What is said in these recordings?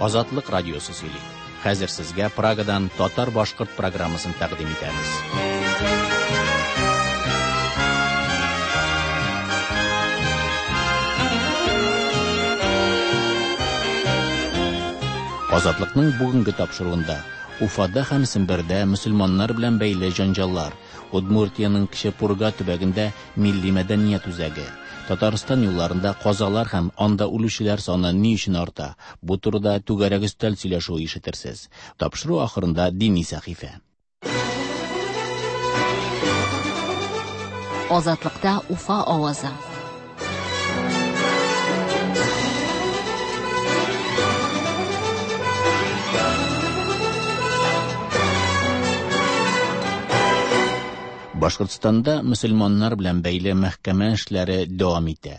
Азатлык радиосы сөйли. Хәзер сезгә Прагадан татар-башкорт программасын тәкъдим итәбез. Азатлыкның бүгенге тапшыруында Уфада һәм Сембердә мөселманнар белән бәйле җанҗаллар, Удмуртияның Кече Пурга төбәгендә милли мәдәният үзәге, Татарстан юлларында казалар һәм анда үлүчеләр саны ни өчен арта? Бу турыда түгәрәк өстәл сөйләшүе ишетерсез. Тапшыру ахырында дини сәхифә. Азатлыкта Уфа авазы. Башкортстанда мөселманнар белән бәйле мәхкәмә эшләре дәвам итә.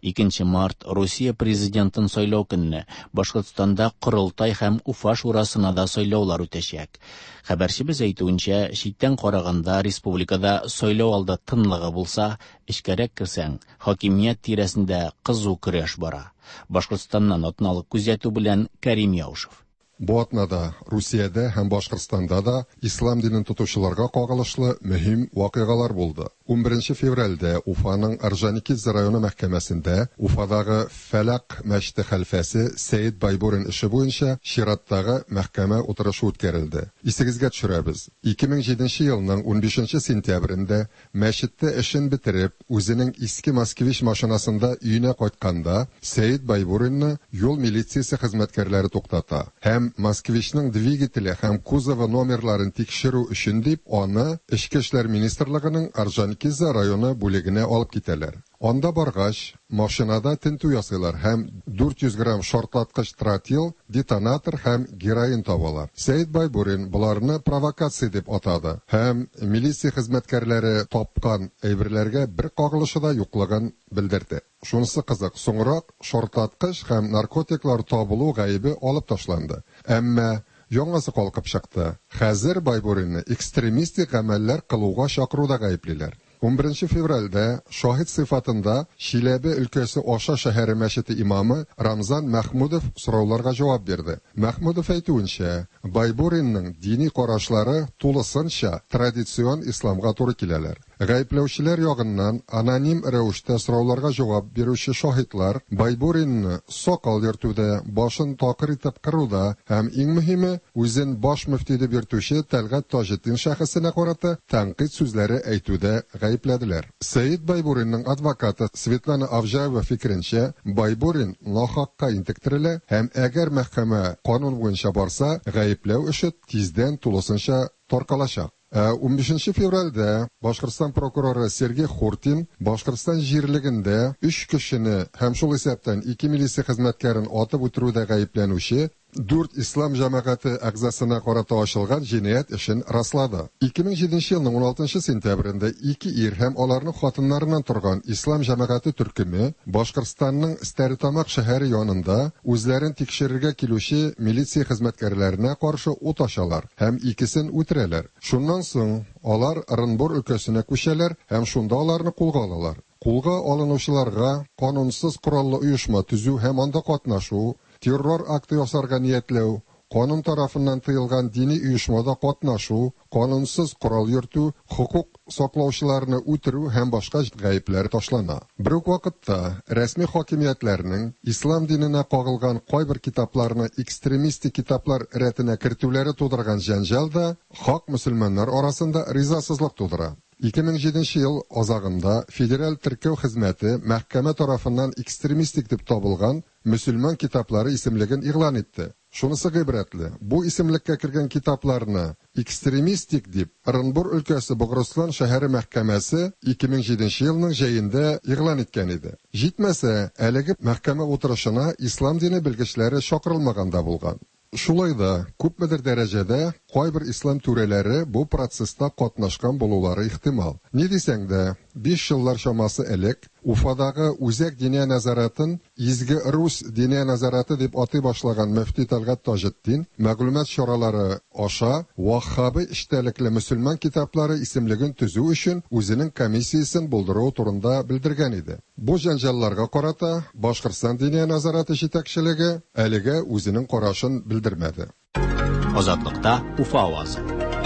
2 март Русия президентын сайлау көнне Башкортстанда Корылтай һәм Уфа шурасына да сайлаулар үтәчәк. Хәбәрчебез әйтүенчә, читтән караганда республикада сайлау алды тынлыгы булса, эчкәрәк керсәң, хакимият тирәсендә кызу көрәш бара. Башкортстаннан атналык күзәтү белән Кәрим Яушев. Бу атнада Русиядә һәм Башкортстанда да ислам динен тотучыларга кагылышлы мөһим вакыйгалар булды. 11 февральдә Уфаның Орджоникидзе районы мәхкәмәсендә Уфадагы Фәләк мәчете хәлфәсе Сәйид Байбурин эше буенча чираттагы мәхкәмә утырышы үткәрелде. Исегезгә төшерәбез. 2007 елның 15 сентябрендә мәчеттә эшен бетереп, үзенең иске Москвич машинасында өенә кайтканда, Сәйид Байбуринны юл милициясе хезмәткәрләре туктата һәм Москвичның двигателе һәм кузовы номерларын тикшерү өчен дип, аны Эчке эшләр министрлыгының Орджоникидзе районы бүлегенә алып китәләр. Анда баргач, машинада тинтү ясыйлар һәм 400 грамм шартлаткыч тротил, детонатор һәм героин табалар. Сәйид Байбурин буларны провокация дип атады һәм милиция хезмәткәрләре тапкан әйберләргә бер кагылышы да юклыгын белдерде. Шунысы кызык, соңрак шартлаткыч һәм наркотиклар табылу гаебе алып ташланды. Әмма яңасы калкып чыкты. Хәзер Байбуринны экстремистик гамәлләр кылуга чакыруда гаеплиләр. 11 февральдә шаһид сыйфатында Чиләбе өлкәсе Аша шәһәре мәчете имамы Рамзан Мәхмүдов сорауларга җавап бирде. Мәхмүдов әйтүенчә, Байбуринның дини карашлары тулысынча традицион исламга туры киләләр. Гаепләүчеләр ягыннан аноним рәвештә сорауларга җавап бирүче шаһидлар Байбуринны сакал йөртүдә, башын такыр итеп кыруда һәм иң мөһиме, үзен баш мөфти дип йөртүче Тәлгать Таҗетдин шәхесенә карата тәнкыйть сүзләре әйтүдә гаепләделәр. Сәйид Байбуринның адвокаты Светлана Авжаева фикеренчә, Байбурин нахакка интектерелә һәм әгәр мәхкәмә канун буенча барса, гаепләү эше тиздән тулысынча таркалачак. 15 февральдә Башкортстан прокуроры Сергей Хуртин Башкортстан җирлегендә 3 кешене һәм шул исәптән 2 милиция хезмәткәрен атып үтерүдә гаепләнүче 4 ислам җәмәгате әгъзасына карата ачылган җинаять эшен раслады. 2007 елның 16 сентябрендә 2 ир һәм аларның хатыннарыннан торган ислам җәмәгате төркеме Башкортстанның Стәрлетамак шәһәре янында үзләрен тикшерергә килүче милиция хезмәткәрләренә каршы ут ачалар һәм икесен үтерәләр. Шуннан соң алар Орынбор өлкәсенә күчәләр һәм шунда аларны кулга алалар. Кулга алынучыларга канунсыз кораллы оешма төзү һәм анда катнашу, террор акты ясарга ниятләү, канун тарафыннан тыелган дини оешмада катнашу, канунсыз корал йөртү, хукук саклаучыларны үтерү һәм башка гаепләр ташлана. Бер үк вакытта рәсми хакимиятләрнең ислам диненә кагылган кайбер китапларны экстремистик китаплар рәтенә кертүләре тудырган җәнҗал да хак мөселманнар арасында ризасызлык тудыра. 2007 ел азагында Федераль теркәү хезмәте мәхкәмә тарафыннан экстремистик дип табылган мөселман китаплары исемлеген игълан итте. Шунысы гыйбрәтле. Бу исемлеккә кергән китапларны экстремистик дип Орынбор өлкәсе Бугырслан шәһәре мәхкәмәсе 2007 елның җәендә игълан иткән иде. Җитмәсә, әлеге мәхкәмә утырышына ислам дине белгечләре чакырылмаганда булган. Шулай да күпмедер дәрәҗәдә Кайбер ислам түрәләре бу процесста катнашкан булулары ихтимал. Ни дисәң дә, 5 еллар чамасы элек Уфадагы үзәк диния назаратын Изге Рус диния назараты дип атый башлаган мөфти Талгат Таҗетдин мәгълүмат чаралары аша Ваххаби эштәлекле мөселман китаплары исемлеген төзү өчен үзенең комиссиясен булдыру турында белдергән иде. Бу җанҗалларга карата Башкортстан диния назараты җитәкчелеге әлегә үзенең карашын белдермәде. Азатлыкта Уфа авазы.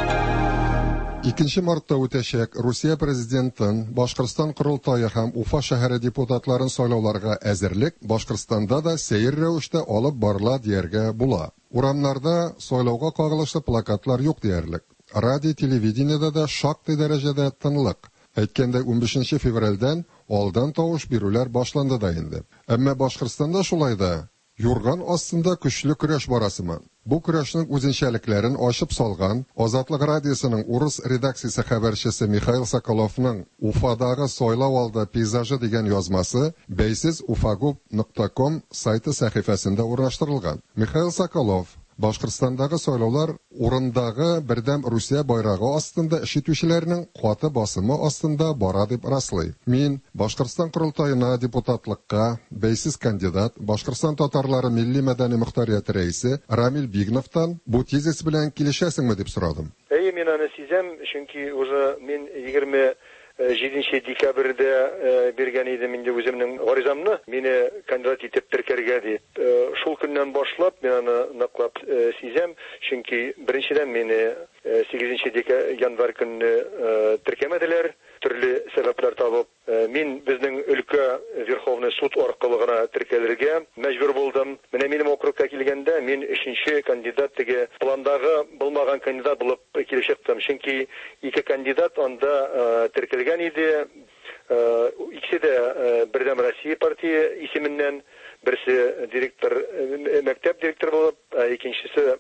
2 мартта үтәчәк Русия президентын, Башкортстан Корылтайы һәм Уфа шәһәре депутатларын сайлауларга әзерлек Башкортстанда да сәйер рәвештә алып барыла дияргә була. Урамнарда сайлауга кагылышлы плакатлар юк диярлек. Радио, телевидениедә дә шактый дәрәҗәдә тынлык. Әйткәндә 15 февральдән алдан тавыш бирүләр башланды да инде. Әмма Башкортстанда шулай да юрган астында көчле көрәш барасымы. Бу көрәшнең үзенчәлекләрен ачып салган Азатлык радиосының урыс редакциясе хәбәрчесе Михаил Соколовның Уфадагы сайлау алды пейзажы дигән язмасы baysisufagup.com сайты сәхифәсендә урнаштырылган. Михаил Соколов Башкортстандагы сайлаулар урындагы бердәм Русия байрагы астында эшитүчеләрнең каты басымы астында бара дип раслый. Мин Башкортстан Корылтаена депутатлыкка бәйсез кандидат, Башкортстан татарлары милли мәдәни мөхтәрияте рәисе Рамил Бигновтан бу тезис белән килешәсеңме дип сорадым. Мин аны сизәм, чөнки уже мин 27 декабрьдә биргән идем инде үземнең гаризамны, мине кандидат итеп теркәргә дип. Шул көннән башлап мин аны ныклап сизәм, чөнки беренчедән мине 8 январь көнне теркәмәделәр, төрле сәбәпләр табып. Мин безнең өлкә Верховный суд аркылы гына теркәлергә мәҗбүр булдым. Менә минем округка килгәндә мин 3нче кандидат теге пландагы булмаган кандидат булып килеп чыктым. Чөнки 2 кандидат анда теркәлгән иде. Икесе дә Бердәм Россия партия исеменнән, берсе директор, мәктәп директоры булып, икенчесе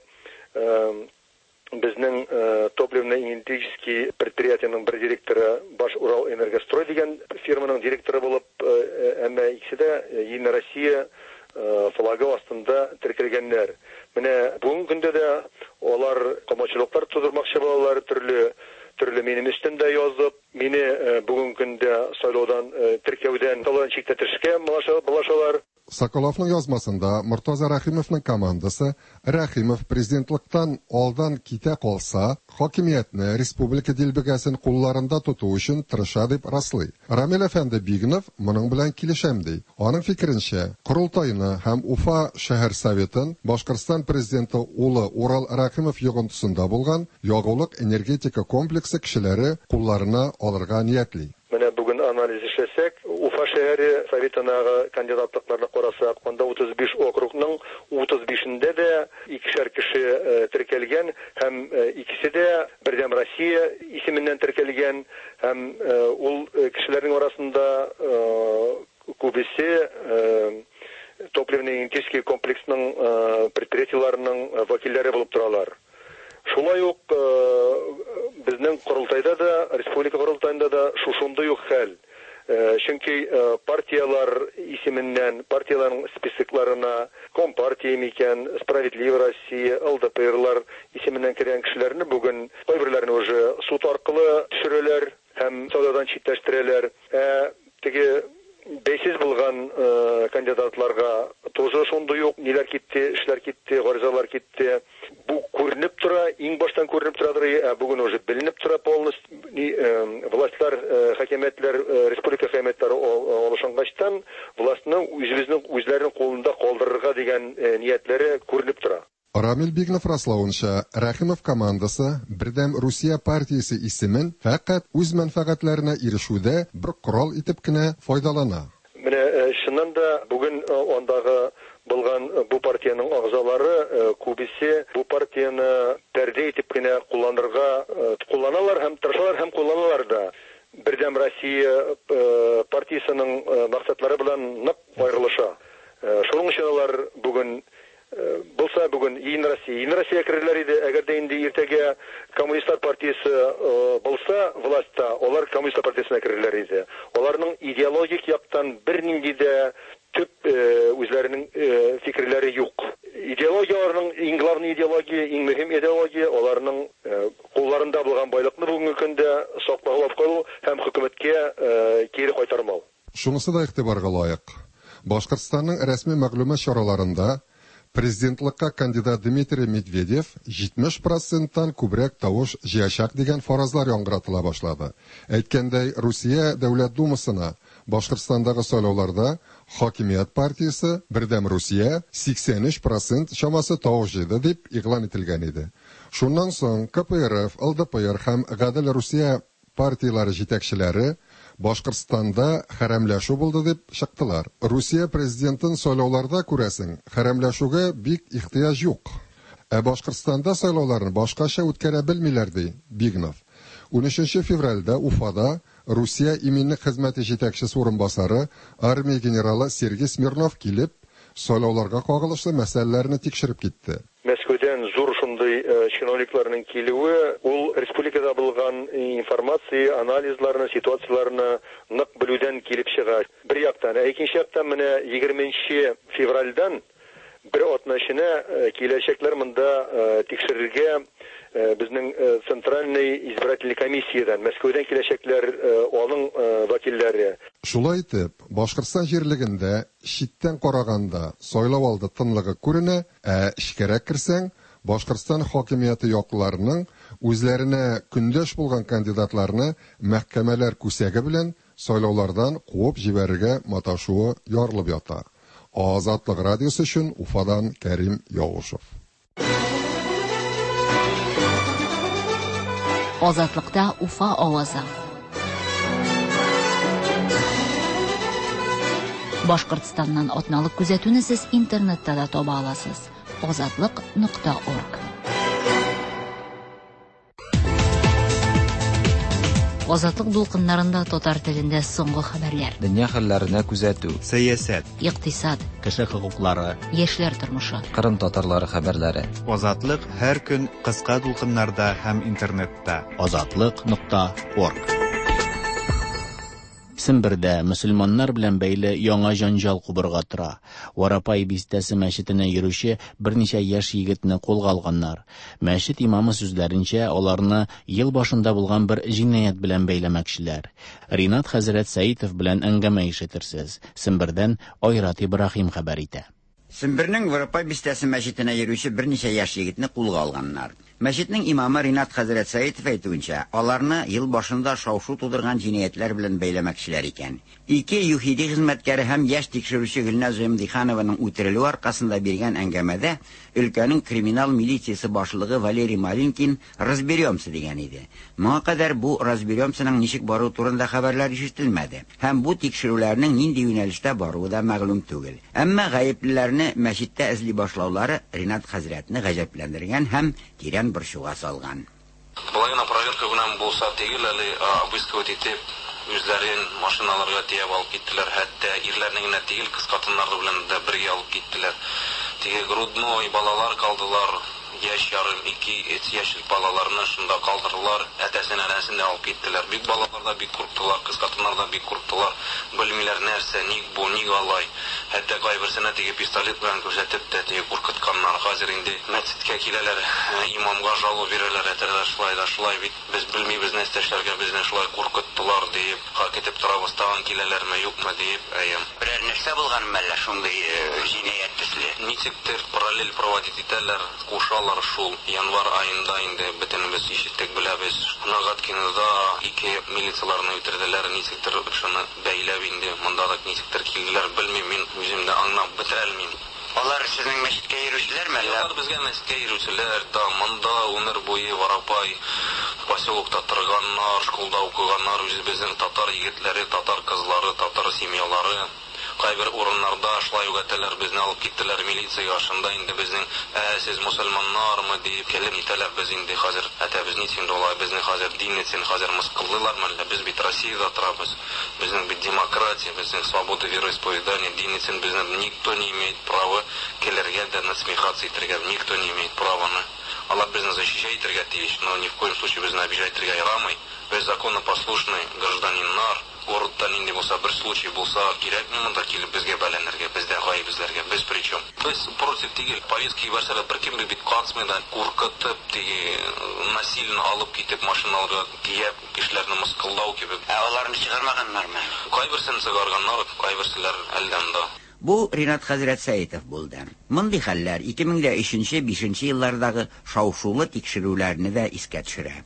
безнең топливно-энергетический предприятиянең бер директоры Баш Урал Энергострой дигән фирманың директоры булып, әмма икесе дә Единая Россия флагы астында теркәлгәннәр. Менә бүгенге көндә дә алар камачылыклар тудырмакчы булалар, төрле минем өстендә язып, мине бүгенге көндә сайлаудан теркәүдән талан чиктәтешкә булашалар. Соколовның язмасында Муртаза Рахимовның командасы Рахимов президентлыктан алдан китә калса, хакимиятне республика дилбегәсен кулларында тоту өчен тырыша дип раслый. Рамил әфәнде Бигнов моның белән килешәм ди. Аның фикеренчә, Корылтайны һәм Уфа шәһәр советын Башкортстан президенты улы Урал Рахимов йогынтысында булган ягулык энергетика комплексы кешеләре кулларына алырга ниятли. Менә бүген анализ эшләсәк, Уфа шәһәре советынагы кандидатлыкларны карасак, анда 35 округның 35-ндә дә 2 кеше теркәлгән, һәм икесе дә Бердәм Россия исеменнән теркәлгән, һәм ул кешеләрнең арасында күбесе топливно-энергетический комплексның предприятиеләренең вәкилләре булып торалар. Шулай ук безнең Корылтайда да, республика Корылтайында да шушындый ук хәл. Чөнки партиялар исеменнән, партияларның списокларына Компартия микән, Справедливая Россия, ЛДПрлар исеменнән кергән кешеләрне бүген кайберләрне уже суд аркылы төшерәләр һәм сайлаудан читтәштерәләр. Теге бәйсез булган кандидатларга тоже шундый ук ниләр китте, эшләр китте, гаризалар китте. Бу күренеп тора, иң баштан күренеп торадыр, бүген уже беленеп тора полностью. Властьлар, хакимиятләр, республика хакимиятләре алышынгачтан властьның үзләренең кулында калдырырга дигән ниятләре күренеп тора. Рамил Бигнов раславынча, Рахимов командасы Бердәм Русия партиясе исемен фақат үз мәнфәгатьләренә ирешүдә бер корал итеп кенә файдалана. Менә шуннан да бүген андагы булган бу партияның агзалары күбесе бу партияны пәрдә итеп кенә кулланалар һәм тырышалар һәм кулланалар да. Бердәм Россия партиясының максатлары белән нык аерылыша. Шуның өчен алар бүген булса бүген Единая Россия кирәләр иде, әгәр дә инде иртәгә Коммунистлар партиясе булса властьта, алар Коммунистлар партиясенә кирәләр иде. Аларның идеологик яктан бернинди дә төп үзләренең фикерләре юк. Идеологияләрнең иң главный идеология, иң мөһим идеология аларның Шунысы да игътибарга лаек. Башкортстанның рәсми мәгълүмат чараларында президентлыкка кандидат Дмитрий Медведев 70%-тан күбрәк тавыш җыячак дигән фаразлар яңгыратыла башлады. Әйткәндәй, Русия Дәүләт Думасына Башкортстандагы сайлауларда Хакимият партиясе Бердәм Русия 83% чамасы тавыш җыйды дип игълан ителгән иде. Шуннан соң КПРФ, ЛДПР һәм Гадел Русия партияләре җитәкчеләре Башкортстанда хәрәмләшү булды дип чыктылар. Русия президентын сайлауларда күрәсең, хәрәмләшүгә бик ихтыяҗ юк. Башкортстанда сайлауларны башкача үткәрә белмиләр ди Бигнов. 13 февральдә Уфада Русия иминлек хезмәте җитәкчесе урынбасары армия генералы Сергей Смирнов килеп, сайлауларга кагылышлы мәсьәләләрне тикшереп китте. Мәскәүдән зур шундый чиновникларның килүе, ул республикада булган информация, анализларны, ситуацияларны нык белүдән килеп чыга. Бер яктан, икенче яктан менә 20 февральдән бер атнашына киләчәкләр монда тикшерергә безнең центральный избирательный комиссиядан Мәскәүдән киләчәкләр аның вәкилләре. Шулай итеп, Башкортстан җирлегендә читтән караганда сайлау алды тынлыгы күренә, эчкәрәк кирсәң, Башкортстан хакимияте якларының үзләренә көндәш булган кандидатларны мәхкәмәләр күсәге белән сайлаулардан куып җибәрергә маташуы ярылып ята. Азатлык радиосы өчен Уфадан Кәрим Явушев. Азатлыкта Уфа авазы. Башкортстаннан атналык күзәтүне сез интернетта да таба аласыз. Azatlıq.org. Азатлык дулкыннарында татар телендә соңгы хәбәрләр. Дөнья хәлләренә күзәтү, сәясәт, икътисад, кеше хокуклары, яшьләр тормышы. Кырым татарлары хәбәрләре. Азатлык һәр көн кыска дулкыннарда һәм интернетта. Azatlıq.org. Сембердә мөселманнар белән бәйле яңа җанҗал кубырга тора. Варапай бистәсе мәчетенә йөрүче берничә яшь егетне кулга алганнар. Мәчет имамы сүзләренчә, аларны ел башында булган бер җинаять белән бәйләмәкчеләр. Ринат хәзрәт Сәитов белән әңгәмә ишетерсез. Сембердән Айрат Ибраһим хәбәр итә. Сембернең Варапай бистәсе мәчетенә йөрүче берничә яшь егетне кулга алганнар. Мәчетнең имамы Ринат хәзрәт Сәитов әйтүенчә, аларны ел башында шау-шу тудырган җинаятлар белән бәйләмәкчеләр икән. Ике юхиди хезмәткәре һәм яшь тикшерүче Гөлназ Җәмдиханованың үтерелүе аркасында биргән әңгәмәдә өлкәнең криминал милициясе башлыгы Валерий Малинкин «разберемся» дигән иде. Моңа кадәр бу «разберемся»ның ничек бару турында хәбәрләр ишетелмәде. Һәм бу тикшерүләрнең нинди юнәлештә баруы да мәгълүм түгел. Әмма гаеплеләрне мәчеттә эзли башлаулары Ринат хәзрәтне гаҗәпләндергән һәм тирән борчуга салган. Половина проверка белән булса түгел, әле обыскивать итеп, үзләрен машиналарга тиеп алып киттеләр, хәтта ирләрне генә түгел, кыз хатыннары белән дә бергә алып киттеләр. Теге грудной балалар калдылар, яшь ярым 2 яшьлек балаларны шунда калдырдылар, әтәсен әнәсен дә алып киттеләр. Бик балалар да бик курыктылар, кыз хатыннар да бик курыктылар. Белмиләр нәрсә, ник бу, ник алай. Хәтта кайберсенә теге пистолет белән күрсәтеп тә теге куркытканнар. Хәзер инде мәчеткә киләләр, имамга жалоб бирәләр, әтәләр шулай бит. Без белмибез нәрсә эшләргә, безне шулай куркыттылар дип, хакетеп торабыз, тагын киләләрме, юкмы дип әйем. Берәр нәрсә булган мәллә шундый җинаять төсле. Ничектер параллель проводить итәләр, кушалар шул. Январ айында инде бөтенебез ишеттек, беләбез. Нагаткинда 2 милицияларны үтерделәр, ничектер шуны бәйләп инде монда да ничектер килделәр, белмим, мин үзем дә аңлап бетерәлмим. Алар сезнең мәчеткә йөрүчеләрме? Алар безгә мәчеткә йөрүчеләр, да монда гомер буе Варапай поселокта торганнар, школда укыганнар, үзебезнең татар егетләре, татар кызлары, татар семьялары. Кайбер урыннарда шулай үгәтәләр, безне алып киттеләр милициягә, шунда инде безнең сез мусульманнармы дип килеп итәләр, без инде хәзер әтәбез ничек долай, безне хәзер дин өчен хәзер мыскыллыйлармы, без бит Россиядә торабыз, безнең бит демократия, безнең свобода вероисповедания, дин өчен безне никто не имеет права келергә дә насмехаться итәргә, никто не имеет права. Алар безне защищать итәргә тиеш, но ни в коем случае безне обижать итәргә ярамый. Без законопослушный гражданиннар, городта нинди булса, бер случай булса, кирәкме монда килеп безгә бәләнергә, бездә гаибезләргә, без причем. Без против тигел, повестки ебәрсәләр, бер кем бит катмый да, куркытып, теге насильно алып китеп машиналарга тиеп, кешеләрне мыскылдау кебек. Аларны чыгармаганнармы? Кайберсен чыгарганнар, кайберселәр әлдәндә. Бу Ринат Хәзрәт Сәйтов булды. Мондый хәлләр 2003-5 еллардагы шау-шулы тикшерүләрне дә искә төшерә.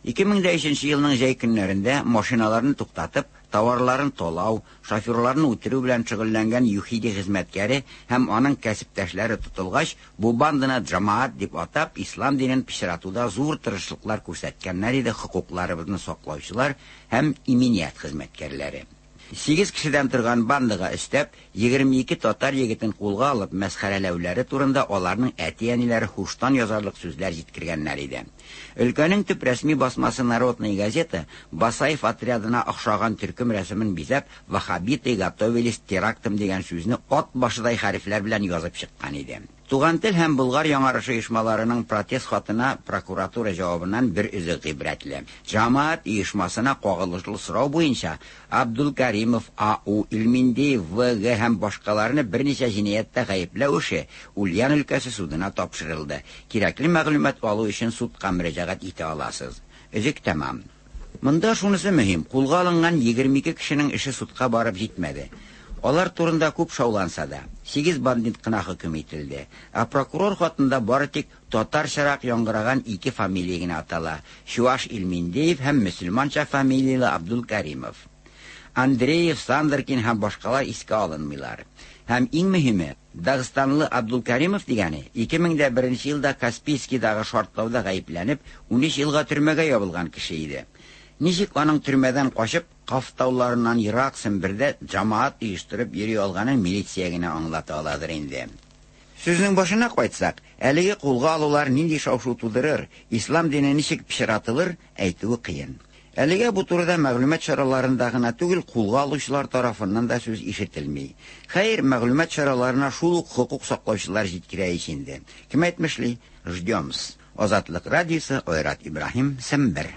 2003 елның җәй көннәрендә машиналарны туктатып, товарларын толау, шоферларны үтерү белән шөгыльләнгән ЮХИДИ хезмәткәре һәм аның кәсептәшләре тотылгач, бу банданы җамаат дип атап, ислам динен пичратуда зур тырышлыклар күрсәткәннәр иде хокукларыбызны саклаучылар һәм иминiyat хезмәткәрләре. 8 кешедән торган бандага өстәп, 22 татар егетен кулга алып, мәсхәрәләүләре турында аларның әти-әниләре хуштан язарлык сүзләр җиткергәннәр иде. Өлкәнең төп рәсми басмасы Народная газета Басаев отрядына охшаган төркем рәсемен бизәп, вахабиты готовились терактом дигән сүзне ат башыдай хәрефләр белән язып чыккан иде. Туган тел һәм Болгар яңарышы оешмаларының протест хатына прокуратура җавабыннан бер үзе гыйбрәтле. Җәмәгать оешмасына кагылышлы сорау буенча Абдулкаримов, АУ, Илминдиев, ВГ һәм башкаларны берничә җинаятьтә гаепләү эше Ульян өлкәсе судына тапшырылды. Кирәкле мәгълүмат алу өчен судка мөрәҗәгать итә аласыз. Өзек тәмам. Монда шунысы мөһим, кулга алынган 22 кешенең эше судка барып җитмәде. Алар турында күп шауланса да, 8 бандит кына хөкем ителде. Ә прокурор хатында бары тик татарчарак яңгыраган 2 фамилия генә атала. Чуваш Илминдиев һәм мөселманча фамилиялы Абдулкаримов. Андреев, Сандеркин һәм башкалар искә алынмыйлар. Һәм иң мөһиме, Дагыстанлы Абдулкаримов дигәне 2001 елда Каспийскийдагы шартлауда гаепләнеп, 13 елга төрмәгә ябылган кеше иде. Ничек аның төрмәдән качып, Кафтауларыннан ерак Сембердә җамаат оештырып йөри алганын милиция генә аңлата аладыр инде. Сүзнең башына кайтсак, әлеге кулга алулар нинди шау-шу тудырыр, ислам дине ничек пичратылыр, әйтүе кыен. Әлегә бу турыда мәгълүмат чараларында гына түгел, кулга алучылар тарафыннан да сүз ишетелми. Хәер, мәгълүмат чараларына шул ук хукук саклаучылар җиткерә инде. Кем әйтмешли, ждёмс. Азатлык радиосы, Ойрат Ибраһим, Сембер.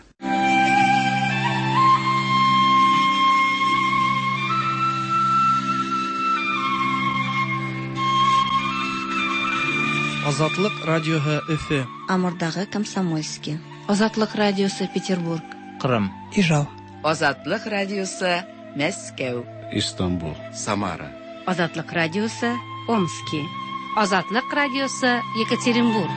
Азатлык радиоһы Өфе. Амурдагы Комсомольский. Азатлык радиосы Петербург. Кырым. Ижау. Азатлык радиосы Мәскәү. Истанбул. Самара. Азатлык радиосы Омский. Азатлык радиосы Екатеринбург.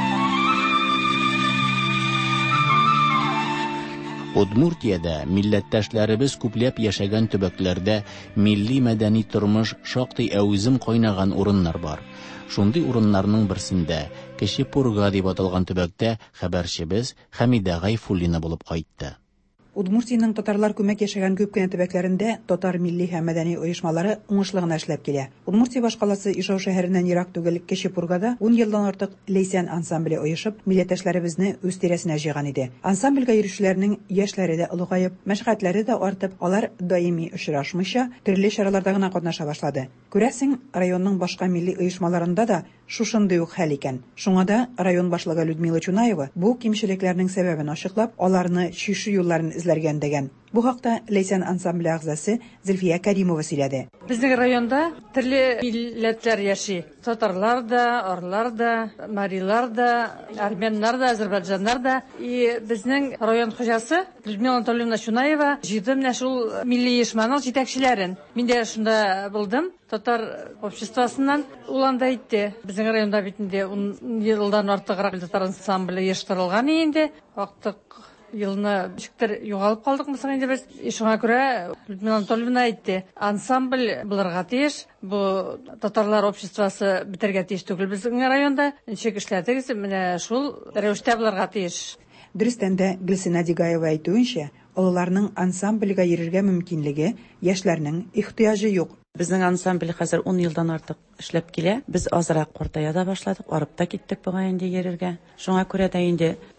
Удмуртиядә милләттәшләребез күпләп яшәгән төбәкләрдә милли мәдәни тормыш шактый әүзем кайнаган урыннар бар. Шундый урыннарның берсендә, Кече Пурга дип аталган төбәктә хәбәрчебез Хәмидә Гайфуллина булып кайтты. Удмуртиянең татарлар күмәк яшәгән күп кенә төбәкләрендә татар милли һәм мәдәни оешмалары уңышлы гына эшләп килә. Удмуртия башкаласы Ижау шәһәреннән ерак түгел Кече Пургада 10 елдан артык Лейсән ансамбле оешып, милләттәшләребезне үз тирәсенә җыйган иде. Ансамбльгә йөрүчеләрнең яшьләре дә олыгаеп, мәшгатьләре дә артып, алар даими очрашмыйча төрле чараларда гына катнаша башлады. Күрәсең, районның башка милли оешмаларында да шушындый ук хәл икән. Шуңа да район башлыгы Людмила Чунаева бу кимчелекләрнең сәбәбен ачыклап, аларны чишү юлларын эзләргән дигән. Бу хакта Лейсән ансамбле әгъзасы Зөлфия Кәримова сөйләде. Безнең районда төрле милләтләр яши. Татарлар да, орлар да, марилар да, армяннар да, азәрбайҗаннар да. И безнең район хуҗасы Людмила Анатольевна Чунаева җыйды менә шул милли оешманың җитәкчеләрен. Мин дә шунда булдым. Татар обществосыннан ул анда әйтте. Безнең районда бит инде 10 елдан артыграк татар ансамбле оештырылган инде. Актык елны шиктер югалып калдык мисың инде без. Шуңа күрә Людмила Анатольевна әйтте. Ансамбль булырга тиеш. Бу татарлар обществосы битәргә тиеш түгел безнең районда. Ничек эшләдегез? Менә шул рәвештә булырга тиеш. Дөрестән дә Гөлсинә Дигаева әйтүенчә, олыларның ансамбльгә йөрергә мөмкинлеге, яшьләрнең ихтыяҗы юк. Безнең ансамбль хәзер 10 елдан артык эшләп килә. Без азрак картая да башладык, арып та киттек бугай инде йөрергә. Шуңа күрә дә инде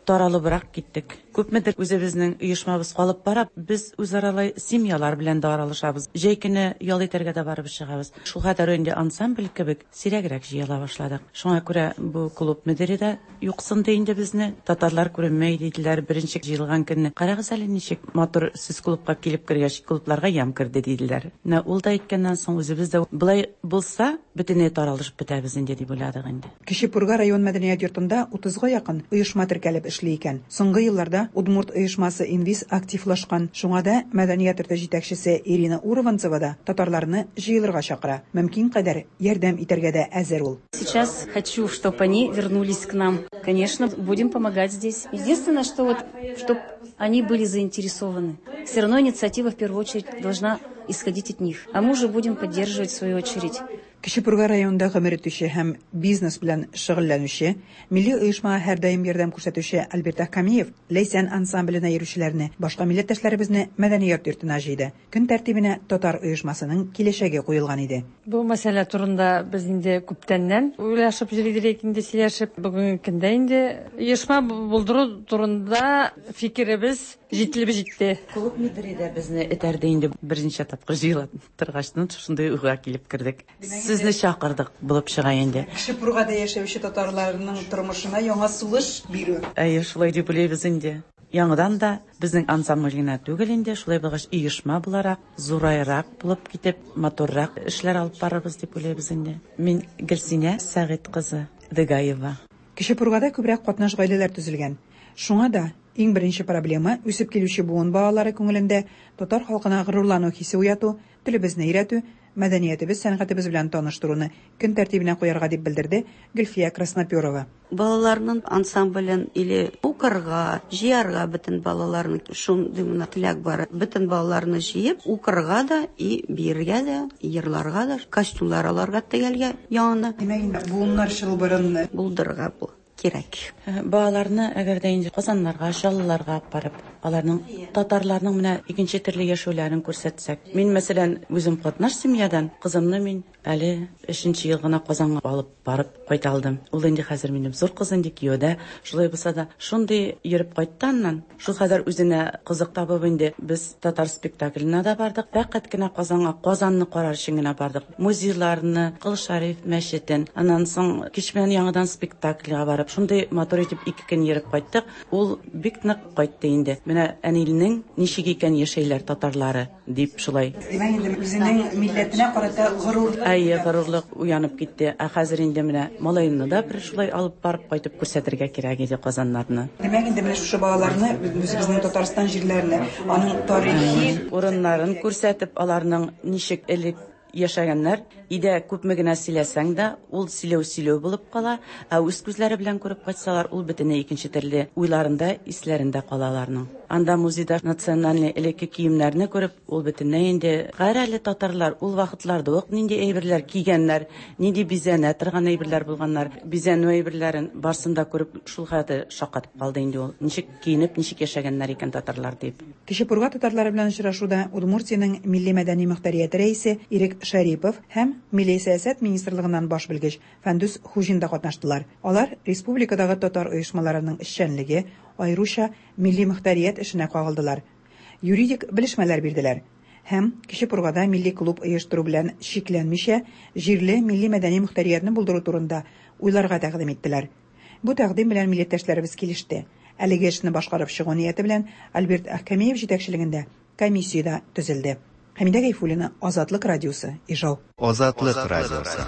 таралыбрак киттек. Күпмедер үзебезнең оешмабыз калып барып, без үзаралай семьялар белән дә аралашабыз. Җәйкене ял итәргә дә барып чыгабыз. Шул хәтер инде ансамбль кебек сирәгрәк җыела башладык. Шуңа күрә бу клуб мөдире дә юксынды инде безне. Татарлар күренмәй диделәр беренче җыелган көнне. Карагыз әле ничек матур сез клубка килеп кергәч, клубларга ям керде диделәр. Ул да әйткәннән соң үзебез дә булай булса, бөтенләй таралышып бетәбез инде дип уйладык инде. Кече Пурга район мәдәният йортында 30-га якын оешма теркәлеп эшли икән. Соңгы елларда Удмурт оешмасы инвиз активлашкан. Шуңа да мәдәният йорты җитәкчесе Ирина Урованцева да татарларны җыелырга чакыра. Мөмкин кадәр ярдәм итәргә дә әзер ул. Сейчас хочу, чтобы они вернулись к нам. Конечно, будем помогать здесь. Единственное, что чтобы они были заинтересованы. Все равно инициатива в первую очередь должна исходить от них. А мы уже будем поддерживать в свою очередь. Кече Пурга районында гомер итүче һәм бизнес белән шөгыльләнүче, милли оешма һәрдаим ярдәм күрсәтүче Альберт Ахкамиев Лейсән ансамбленә йөрүчеләрне, башка милләттәшләребезне мәдәният йортына җыйды. Көн тәртибенә татар оешмасының киләчәге куелган иде. Бу мәсьәлә турында без инде күптәннән уйлашып йөридек инде сөйләшеп. Бүгенге көндә инде оешма булдыру турында фикеребез җитте. Клуб мөдире дә безне этәрде инде беренче тапкыр җыела торгачтан шундый уйга килеп кирдек. Сезне чакырдык булып чыга инде. Кече Пургада яшәүче татарларның тормышына яңа сулыш бирү. Шулай дип уйлыйбыз инде. Яңадан да безнең ансамбльгә түгел инде, шулай булгач оешма буларак, зурайрак булып китеп, моторрак эшләр алып барабыз дип уйлыйбыз инде. Мин Гөлсинә Сәгыйть кызы Дыгаева. Кече Пургада күбрәк катнаш гаиләләр төзелгән. Шуңа да иң беренче проблема үсеп килүче буын балалары күңелендә татар халкына горурлану хисе уяту, телебезне өйрәтү, мәдәниятебез, сәнгатебез белән таныштыруны көн тәртибенә куярга дип белдерде Гөлфия Красноперова. Балаларның ансамблен или укырга, җыярга бөтен балаларның шундый гына теләк бар. Бөтен балаларны җыеп, укырга да и биергә дә, йырларга да, костюмнар аларга тегелгә яңа. Димәк, буыннар шылбырын булдырырга бу кирәк. Балаларны әгәр дә инде Казаннарга, Чаллыларга барып, аларның татарларның менә икенче төрле яшәүләрен күрсәтсәк. Мин мәсәлән үзем катнаш семьядан, кызымны мин әле 3нче ел гына Казанга алып барып кайта алдым. Ул инде хәзер минем зур кызым ди киюдә. Шулай булса да, шундый йөреп кайтканнан, шул хәзер үзенә кызык табып инде без татар спектакленә дә бардык. Фәкать кенә Казанга, Казанны карар өчен генә бардык. Музейларны, Кыл Шариф мәчетен, аннан соң кичмән яңадан спектакльгә барып, шундый матур итеп 2 көн йөреп кайттык. Ул бик нык кайтты инде. Менә әнилнең ничек икән яшәйләр татарлары дип шулай. Димәк, инде үзенең милләтенә карата горур. Горурлык уянып китте. Хәзер инде менә малайны да бер шулай алып барып кайтып күрсәтергә кирәк иде Казаннарны. Димәк, инде менә шушы балаларны үзебезнең Татарстан җирләренә, аның тарихи урыннарын күрсәтеп, аларның ничек элек яшәгәннәр, иде күпме генә сөйләсәң дә, ул сөйләү булып кала, ә үз күзләре белән күреп кайтсалар, ул бөтенләй икенче төрле уйларында, исләрендә калаларның. Анда музейда националь элекке киемнәрне күреп, ул бөтенләй инде гәрәле татарлар, ул вакытларда ук нинди әйберләр кигәннәр, нинди бизәнә торган әйберләр булганнар, бизәнү әйберләрен барсында күреп, шул хәлдә шаккатып калды инде ул. Ничек киенеп, ничек яшәгәннәр икән татарлар дип. Кече Пурга татарлары белән очрашуда Удмуртиянең милли мәдәни мөхтәрияте рәисе Ирек Шәрипов һәм Милли сәясәт министрлыгыннан баш белгеч Фәндүс Хуҗин да катнаштылар. Алар республикадагы татар оешмаларының эшчәнлеге, аеруча милли мөхтәрият эшенә кагылдылар. Юридик белешмәләр бирделәр. Һәм Кече Пургада милли клуб оештыру белән шикләнмичә, җирле милли мәдәни мөхтәриятны булдыру турында уйларга тәкъдим иттеләр. Бу тәкъдим белән милләттәшләребез килеште. Әлеге эшне башкарып чыгу нияте белән Альберт Ахкамиев җитәкчелегендә комиссия төзелде. Хәмидә Гайфуллина, Азатлык радиосы, Ижау. Азатлык радиосы.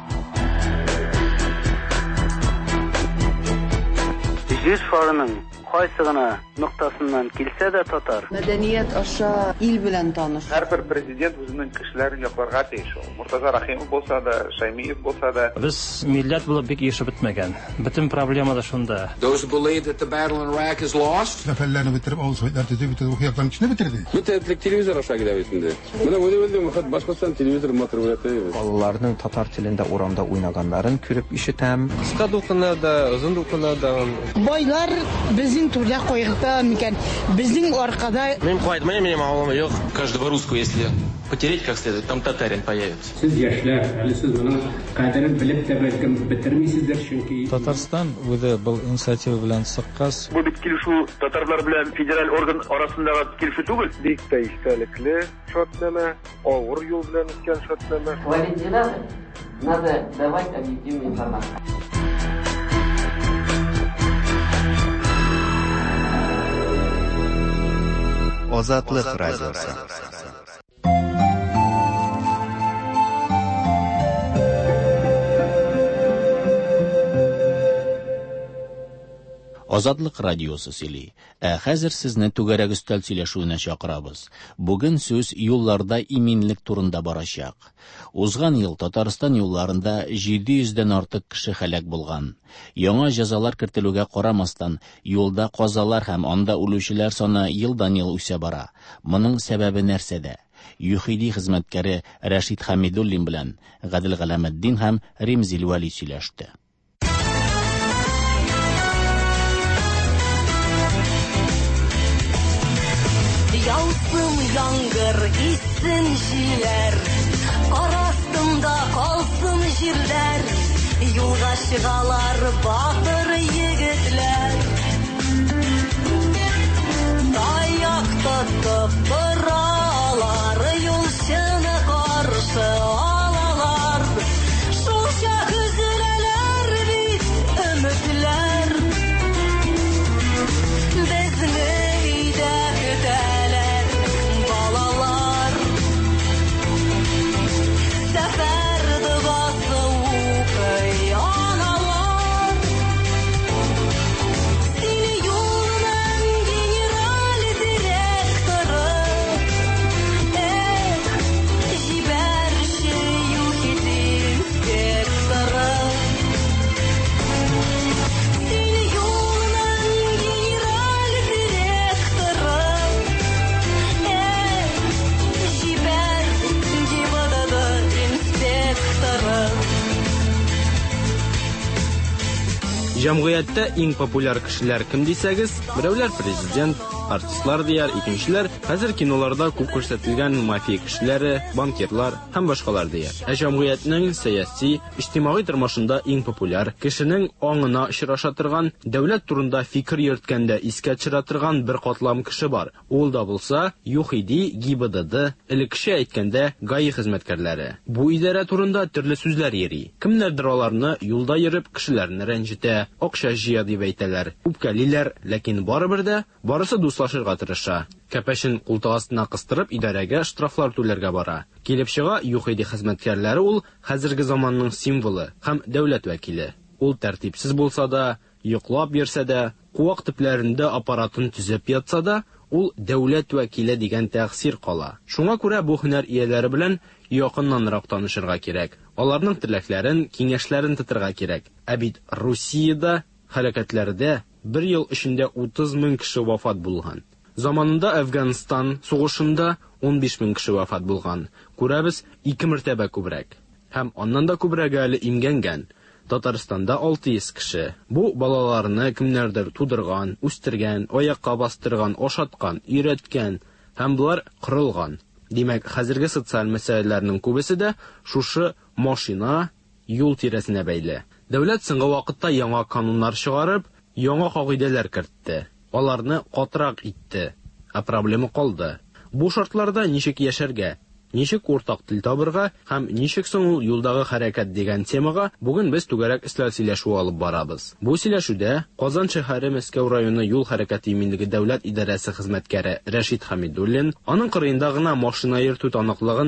Җир шарының кайсыгына нуктасыннан килсә дә татар. Мәдәният аша ил белән таныш. Һәрбер президент үзенең кешеләрен якларга тиеш. Муртаза Рахимов булса да, Шаймиев булса да. Без милләт булып бик яшәп бетмәгән. Бөтен проблема да шунда. Those who believe that the battle in Iraq is lost. Нәфәлләрне бетереп, авызларны төзеп, ухыякларын кичне бетерде. Бу тәтлек телевизор аша гыда битенде. Менә үзем хат башкортстан телевизор матурулаты. Балаларның татар телендә урамда уйнаганнарын күреп ишетәм. Кыска дулкыннарда, озын дулкыннарда. Байлар без Безнең түрдә кайгырта микән? Безнең аркада... Минем кайтмый, минем авылым юк. Каждого русского, если потереть как следует, там татарин появится. Сез яшьләр, әле сез моның кадерен белеп тә бәлкем бетермисездер, чөнки Татарстан үзе был инициатива белән сыккас. Бу бит килешү татарлар белән федераль орган арасындагы килешү түгел. Бик тә истәлекле шартлама, авыр юл белән үткән шартлама. Надо давать объективную информацию. Азатлык радиосы. Азатлык радиосы сөйли. Хәзер сезне түгәрәк өстәл сөйләшүенә чакырабыз. Бүген сүз юлларда иминлек турында барачак. Узган ел Татарстан юлларында 700дән артык кеше һәлак булган. Яңа җәзалар кертелүгә карамастан, юлда казалар һәм анда үлүчеләр саны елдан-ел үсә бара. Моның сәбәбе нәрсәдә? ЮХИДИ хезмәткәре Рәшид Хамидуллин белән Гадел Галәметдин һәм Римзил Вали сөйләште. Яусым яңгыр, исsin җиләр, арасында калсын җирләр, юлга чыгалар батыр егетләр. Таяк тотып торалар, юлчыны каршы алалар, шулча күзләләр бит өметләр. Безне өйдә көтәләр балалар, сәфәрде басып аналар. Сине юлның генераль директоры, җибәрче ЮХИДИ инспекторы. Сине юлның генераль директоры, җибәр ГИБДД инспекторы. Җәмгыятьтә иң популяр кешеләр кем дисәгез, берәүләр президент, артистлар дияр, икенчеләр хәзер киноларда күп күрсәтелгән мафия кешеләре, банкирлар һәм башкалар дияр. Җәмгыятьнең сәяси, иҗтимагый тормышында иң популяр, кешенең аңына очраша торган, дәүләт турында фикер йөрткәндә искә төшерә торган бер катлам кеше бар. Ул да булса ЮХИДИ, ГИБДД, элеккечә әйткәндә ГАИ хезмәткәрләре. Бу идарә турында төрле сүзләр йөри. Кемнәрдер аларны юлда йөреп кешеләрне рәнҗетә, акча җыя дип әйтәләр. Үпкәлиләр, ләкин барыбер дә барысы дуслашырга тырыша. Кәпәшен култык астына кыстырып идарәгә штрафлар түләргә бара. Килеп чыга ЮХИДИ хезмәткәрләре ул хәзерге заманның символы һәм дәүләт вәкиле. Ул тәртипсез булса да, йоклап йөрсә дә, куак төпләрендә аппаратын төзеп ятса да, ул дәүләт вәкиле дигән тәхсир кала. Шуңа күрә бу һөнәр ияләре белән якыннанрак танышырга кирәк. Аларның теләкләрен, киңәшләрен тотырга кирәк. Ә бит Русиядә һәлакәтләрдә бер ел эчендә 30 мең кеше вафат булган. Заманында Әфганстан сугышында 15 мең кеше вафат булган. Күрәбез 2 мәртәбә күбрәк. Һәм аннан да күбрәге әле имгәнгән. Татарстанда 600 кеше. Бу балаларны кемнәрдер тудырган, үстергән, аякка бастырган, ашаткан, өйрәткән һәм булар кырылган. Димәк, хәзерге социаль мәсьәләләрнең күбесе дә шушы машина, юл тирәсенә бәйле. Дәүләт соңгы вакытта яңа кануннар чыгарып, яңа кагыйдәләр кертте. Аларны катырак итте. Ә проблема калды. Бу шартларда ничек яшәргә, ничек уртак тел табырга һәм ничек соң ул юлдагы хәрәкәт дигән темага бүген без түгәрәк өстәл сөйләшү алып барабыз. Бу сөйләшүдә Казан шәһәре Мәскәү районы юл хәрәкәте иминлеге дәүләт идарәсе хезмәткәре Рәшид Хамидуллин, аның кырыенда гына машина йөртү таныклыгын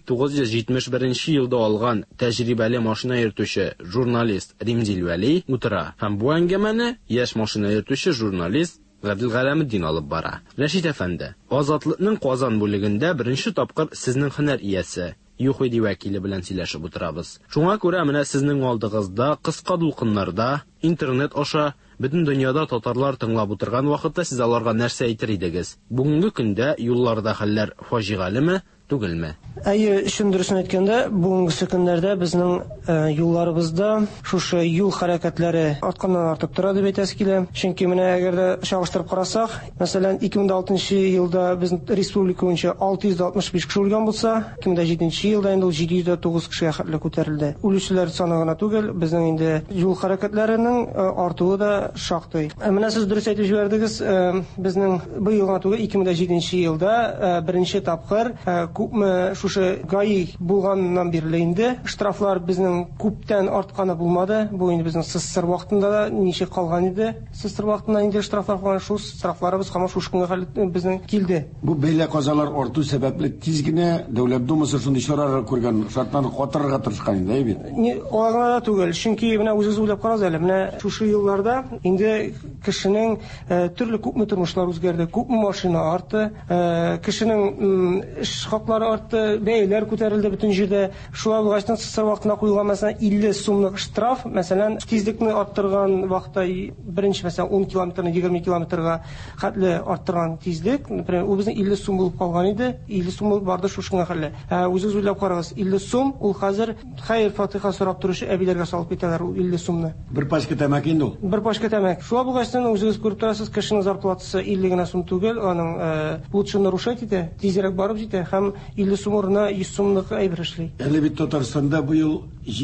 1971 елда алган тәҗрибәле машина йөртүче журналист Римзил Вали утыра. Һәм бу әңгәмәне яшь машина йөртүче журналист Гадел Галәметдин алып бара. Рәшид әфәнде, Азатлыкның Казан бүлегендә беренче тапкыр сезнең һөнәр иясе, ЮХИДИ вәкиле белән сөйләшеп утырабыз. Шуңа күрә менә сезнең алдыгызда кыска дулкыннарда, интернет аша бөтен дөньяда татарлар тыңлап утырган вакытта сез аларга нәрсә әйтер идегез? Бүгенге көндә юлларда хәлләр фаҗигалеме, түгелме? Әйе, өчен дөресен әйткәндә, бүгенге көннәрдә безнең юлларыбызда шушы юл хәрәкәтләре артканнан артып тора дип әйтәсе килә. Чөнки менә әгәр дә чагыштырып карасак, мәсәлән, 2006 елда безнең республика буенча 665 кеше үлгән булса, 2007 елда инде ул 709 кешегә хәтле күтәрелде. Үлүчеләр саны гына түгел, безнең инде юл хәрәкәтләренең артуы да шактый. Менә сез дөрес әйтеп җибәрдегез, безнең быел гына түгел, 2007 елда беренче тапкыр күпме шушы гаи булганнан бирле инде штрафлар безнең күптән артканы булмады. Бу инде безнең СССР вакытында да ничек калган иде. СССР вакытында инде штрафлар калган, шул штрафларыбыз һәм шушы көнгә безнең килде. Бу бәйлә казалар арту сәбәпле тиз генә дәүләт думасы шундый чаралар күргән, шартларны катырырга тырышкан инде, бит. Аларга да түгел, чөнки менә үзегез уйлап карагыз әле, менә шушы елларда инде кешенең төрле күпме тормышлар үзгәрде, күпме машина артты, кешенең эш хаклары артты, бәяләр күтәрелде бөтен җирдә. Шулай булгач, СССР вакытында куелган мәсәлән 50 сумлык штраф, мәсәлән, тизлекне арттырган вакытта беренче мәсәлән 10 километрны 20 километрга хәтле арттырган тизлек, например, ул безнең 50 сум булып калган иде, 50 сум барды шушыңа хәлле. Үзегез уйлап карагыз, 50 сум ул хәзер хәйр фатиха сорап торучы әбиләргә салып китәләр ул 50 сумны. Бер пачка тәмәке инде ул. Бер пачка тәмәке. Шулай булгач, үзегез күреп торасыз, кешенең зарплатасы 50 генә сум түгел, аның лучше нарушать итә, тизрәк барып җитә һәм 50 сум урынына 100 сумлык әйбер эшли. Әле бит Татарстанда быел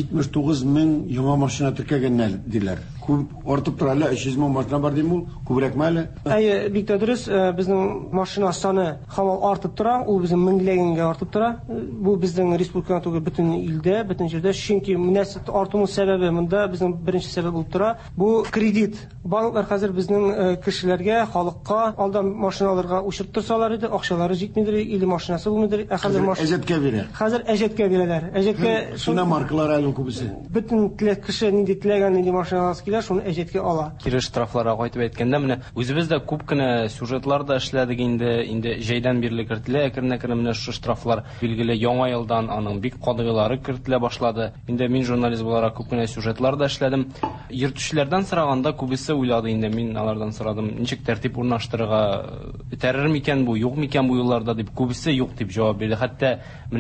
79 мең яңа машина теркәгәннәр диләр. Күп артып тора әле 300 мең машина бар дим ул, күбрәкме әле? Әйе, бик тә дөрес, безнең машина саны һаман артып тора, ул безнең меңләгәнгә артып тора. Бу безнең республикада түгел, бөтен илдә, бөтен җирдә, чөнки мөнәсәбәт артуның сәбәбе монда безнең беренче сәбәп булып тора. Бу кредит. Банклар хәзер безнең кешеләргә, халыкка алдан машина алырга учрып торсалар иде, акчалары җитмидер, или машинасы булмыйдыр. Хәзер әҗәткә бирә. Хәзер әҗәткә бирәләр. Әҗәткә шуна маркалар әле күбесе. Бөтен кеше нинди теләгән нинди машиналар килә, шуны әҗәткә ала. Кире штрафларга кайтып әйткәндә, менә үзебез дә күп кенә сюжетлар да эшләдек инде җәйдән бирле кертелә, әкрен-әкрен менә шу штрафлар билгеле яңа елдан аның бик кадыйлары кертелә башлады. Инде мин журналист буларак күп кенә сюжетлар да эшләдем. Йөртүчеләрдән сораганда күбесе уйлады инде, мин алардан сорадым, ничек тәртип урнаштырырга, этәрер микән бу, юк микән бу юлларда дип, күбесе юк дип җавап бирде. Хәтта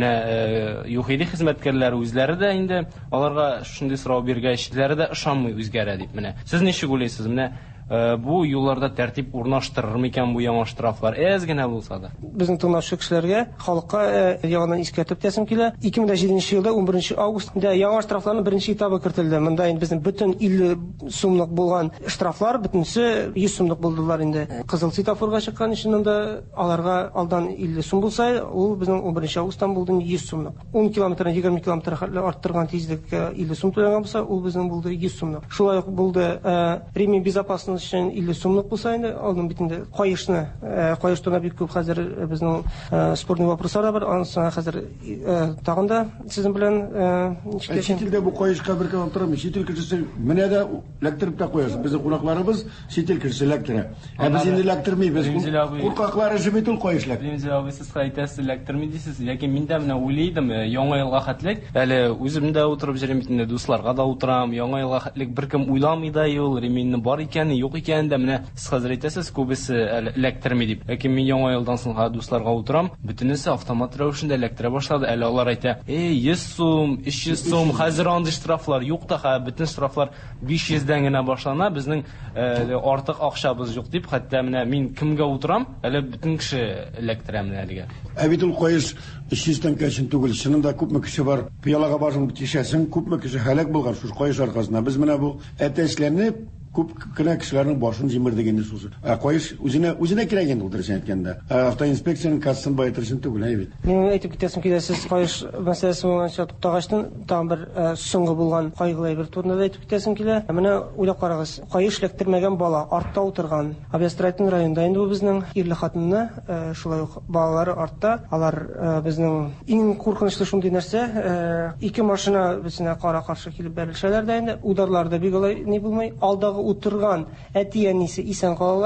менә ЮХИДИ хезмәткәрләре үзләре дә инде аларга шундый сорау биргәч, үзләре дә ышанмый үзгәрә дип. Менә сез ничек уйлыйсыз? Менә бу юлларда тәртип урнаштырыр микән бу яңа штрафлар? Әз генә булса да. Безнең тыңлаучы кешеләргә, халыкка яңадан искәртеп тәсем килә. 2007 елда 11 августта яңа штрафларның беренче этабы кертелде. Монда инде безнең бөтен 50 сумлык булган штрафлар бөтенсе 100 сумлык булдылар инде. Кызыл светофорга чыккан өчен анда аларга алдан 50 сум булса, ул безнең 11 августтан булды 100 сумлык. 10 километрдан 20 километр арттырган тизлеккә 50 сум түләгән булса, ул безнең булды 100 сумлык. Шулай ук булды ремень безопасности өчен 50 сумлык булса инде, алдан битендә каештына бик күп хәзер безнең спорный вопрослар бар, аны хәзер тагын да сезнең белән чит бу каешка бер кем торам, чит ил кешесе менә дә ләктереп тә куясыз. Безнең кунакларыбыз чит ил кешесе ләктерә. Без инде ләктермибез. Куркаклар җибет ул каешлак. Билимзә, сез әйтәсез ләктерми дисез, ләкин мин дә менә уйлыйдым, яңа елга хәтлек, әле үзем дә утырып җирем битендә дусларга да утырам, яңа елга хәтлек беркем уйламый да ул реминне бар икән, юк икән дә менә сез хәзер әйтәсез, күбесе ләктерми дип. Ләкин мин яңа елдан соң дусларга утырам, бөтенесе автомат рәвешендә ләктерә башлады. Әле алар әйтә, 100 сум, 300 сум, хәзер андый штрафлар юк та, бөтен штрафлар 500-дән генә башлана, безнең артык акчабыз юк дип, хәтта менә мин кемгә утырам, әле бөтен кеше ләктерә менә әлегә. Бит ул каеш 300-дән кәшен түгел, чынында күпме кеше бар, пыялага башын тишәсен, күпме кеше һәлак булган шу каеш аркасында. Без менә бу әтәчләрне күп кенә кешеләрнең башын җимердек инде шусы. Каеш үзенә кирәк инде дөрес әйткәндә. Автоинспекциянең кассасын байтырсын түгел, бит. Мин әйтеп китәсем килә, сез каеш мәсьәләсе буенча туктагачтан тагын бер соңгы булган кайгылы бер турында да әйтеп китәсем килә. Менә уйлап карагыз, каеш ләктермәгән бала артта утырган. Абьястрайтын районында инде безнең ирле хатынны, шулай ук балалары артта. Алар безнең иң куркынычлы шундый нәрсә, ике машина безне кара-каршы килеп бәрелшәләр дә инде, ударлар да бик алай ни булмый, алдагы утырган әти-әнисе исән калалар,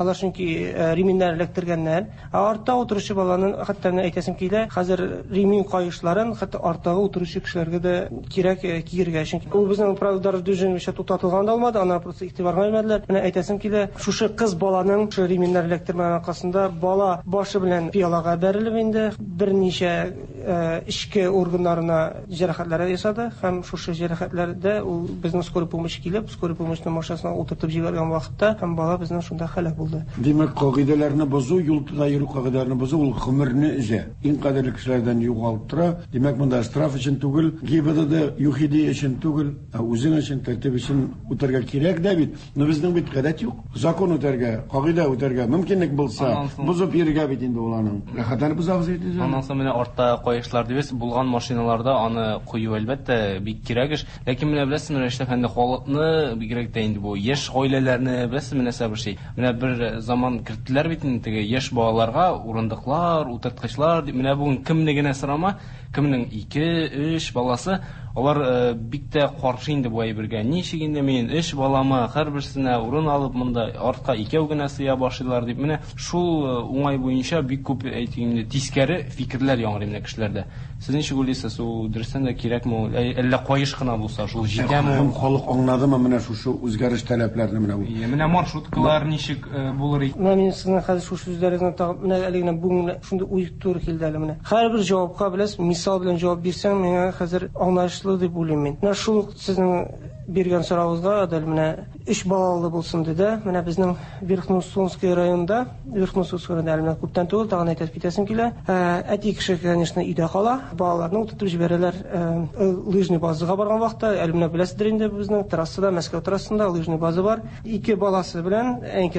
Алар чөнки реминнәр эләктергәннәр. Артта утыручы баланың хәтта менә әйтәсем килә, хәзер ремин каешларын хәтта арттагы утыручы кешеләргә дә кирәк киергә. Чөнки ул безнең правда движение өчен тутатылган да алмады, аны просто игътибарга алмадылар. Менә әйтәсем килә, шушы кыз баланың шу реминнәр эләктермәгән аркасында бала башы белән пиялага бәрелеп инде, берничә ичке органнарына җәрәхәтләр ясады һәм шушы җәрәхәтләрдә ул безнең скорый помощь килеп, скорый помощьның машинасына утыртып җибәргән вакытта һәм бала безнең шунда һәлак булды. Димәк, кагыйдәләрне бозу, юлда йөрү кагыйдәләрне бозу ул гомерне өзә. Иң кадерле кешеләрдән югалып тора. Димәк, монда штраф өчен түгел, ГИБДД ЮХИДИ өчен түгел, үзең өчен тәртип өчен үтәргә кирәк дә бит. Но безнең бит гадәт юк. Закон үтәргә, кагыйдә үтәргә мөмкинлек булса, бозып йөрергә бит инде уларның. Хәтәр бозагыз иде. Аннан соң менә артта каешлар дибез, булган машиналарда аны кую әлбәттә бик кирәк эш. Ләкин менә беләсез, менә Рәшәф әнде халыкны бигрәк тә инде бу яшь гаиләләрне беләсез, менә сабыр шей. Менә бер заман керттеләр бит инде теге яшь балаларга урындыклар, утырткычлар дип. Менә бүген кемне генә сорама, кемнең 2-3 баласы, алар бик тә каршы инде бу әйбергә. Ничек инде мин 3 балама һәрберсенә урын алып монда артка икәү генә сыя башлыйлар дип. Менә шул уңай буенча бик күп әйтимне тискәре фикерләр яңгырый менә кешеләрдә. Сез ничек уйлыйсыз, ул дөрестән дә кирәкме ул? Әллә кайыш кына булса, шул җитәме? Һәм халык аңладымы менә шушы үзгәреш таләпләрне менә бу? Менә маршруткалар ничек булыр икән? Менә мин сезнең хәзер шушы сүзләрегезне тагып менә әлегә бүген шундый уй туры килде әле менә. Һәрбер җавапка беләс, мисал белән җавап бирсәң, миңа хәзер аңлашлы дип уйлыйм мин. Менә шул сезнең биргән соравыгызга да менә 3 балалы булсын диде. Менә безнең Верхнеусонский районында, Верхнеусонский районында күптән түгел тагын әйтеп китәсем килә. Әти кеше, конечно, өйдә кала. Балаларны утыртып җибәрәләр лыжный базага барган вакытта. Әле менә беләсездер инде безнең трассада, Мәскәү трассасында лыжный база бар. 2 баласы белән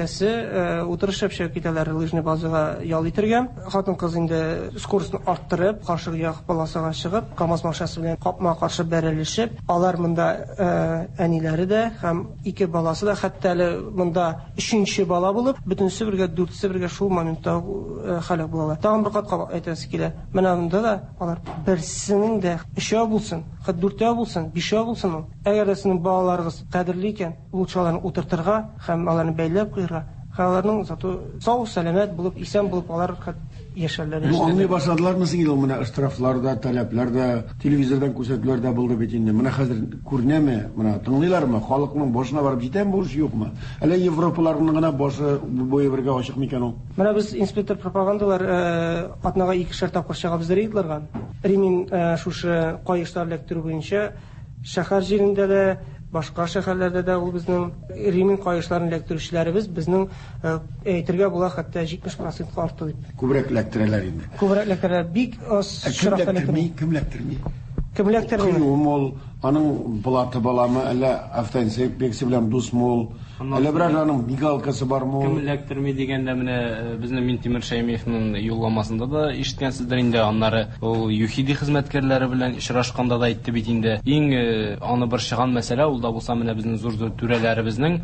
әнкәсе утырышып китәләр лыжный базага ял итәргә. Хатын-кыз инде скоростьны арттырып, каршы як полосага чыгып, КамАЗ машинасы белән капма-каршы бәрелешеп, алар монда әниләре дә һәм 2 баласы да, хәтта әле монда 3нче бала булып, бөтенсе бергә 4се бергә шул моментта хәлак булалар. Тагын бер катка әйтәсе килә. Менә монда да алар берсенең дә 3 булсын, 4 булсын, 5 булсын. Әгәр дә сезнең балаларыгыз кадерле икән, ул чаларны утыртырга һәм аларны бәйләп куярга, аларның зато сау, сәламәт булып, исән булып алар яшәрләр. Бу аңлый башладылармы син ул менә штрафларда, таләпләрдә, телевизордан күрсәтүләрдә булды бит инде. Менә хәзер күренәме? Менә тыңлыйлармы? Халыкның башына барып җитәме бу эш юкмы? Әллә Европаларның гына башы буе бергә ачык микән ул? Менә без инспектор пропагандалар атнага 2 тапкыр чыгабыз рейдларга. Ремин шушы каешлар эләктерү буенча шәһәр җирендә дә, башка шәһәрләрдә дә ул безнең ремин каешларын эләктерүчеләребез безнең әйтергә була хәтта 70% артты дип. Күбрәк эләктерәләр инде. Күбрәк эләктерәләр, бик аз шраф эләктерми. Кем эләктерми? Кем эләктерми? Ул аның булаты баламы, әллә автоинспекция белән дусмы ул? Әллә берәр аның мигалкасы бармы? Кем эләктерми дигәндә менә безнең Минтимер Шәймиевның юлламасында да ишеткәнсездер инде, аннары ул ЮХИДИ хезмәткәрләре белән очрашканда да әйтте бит инде. Иң аны бер чыган мәсьәлә ул да булса менә безнең зур түрәләребезнең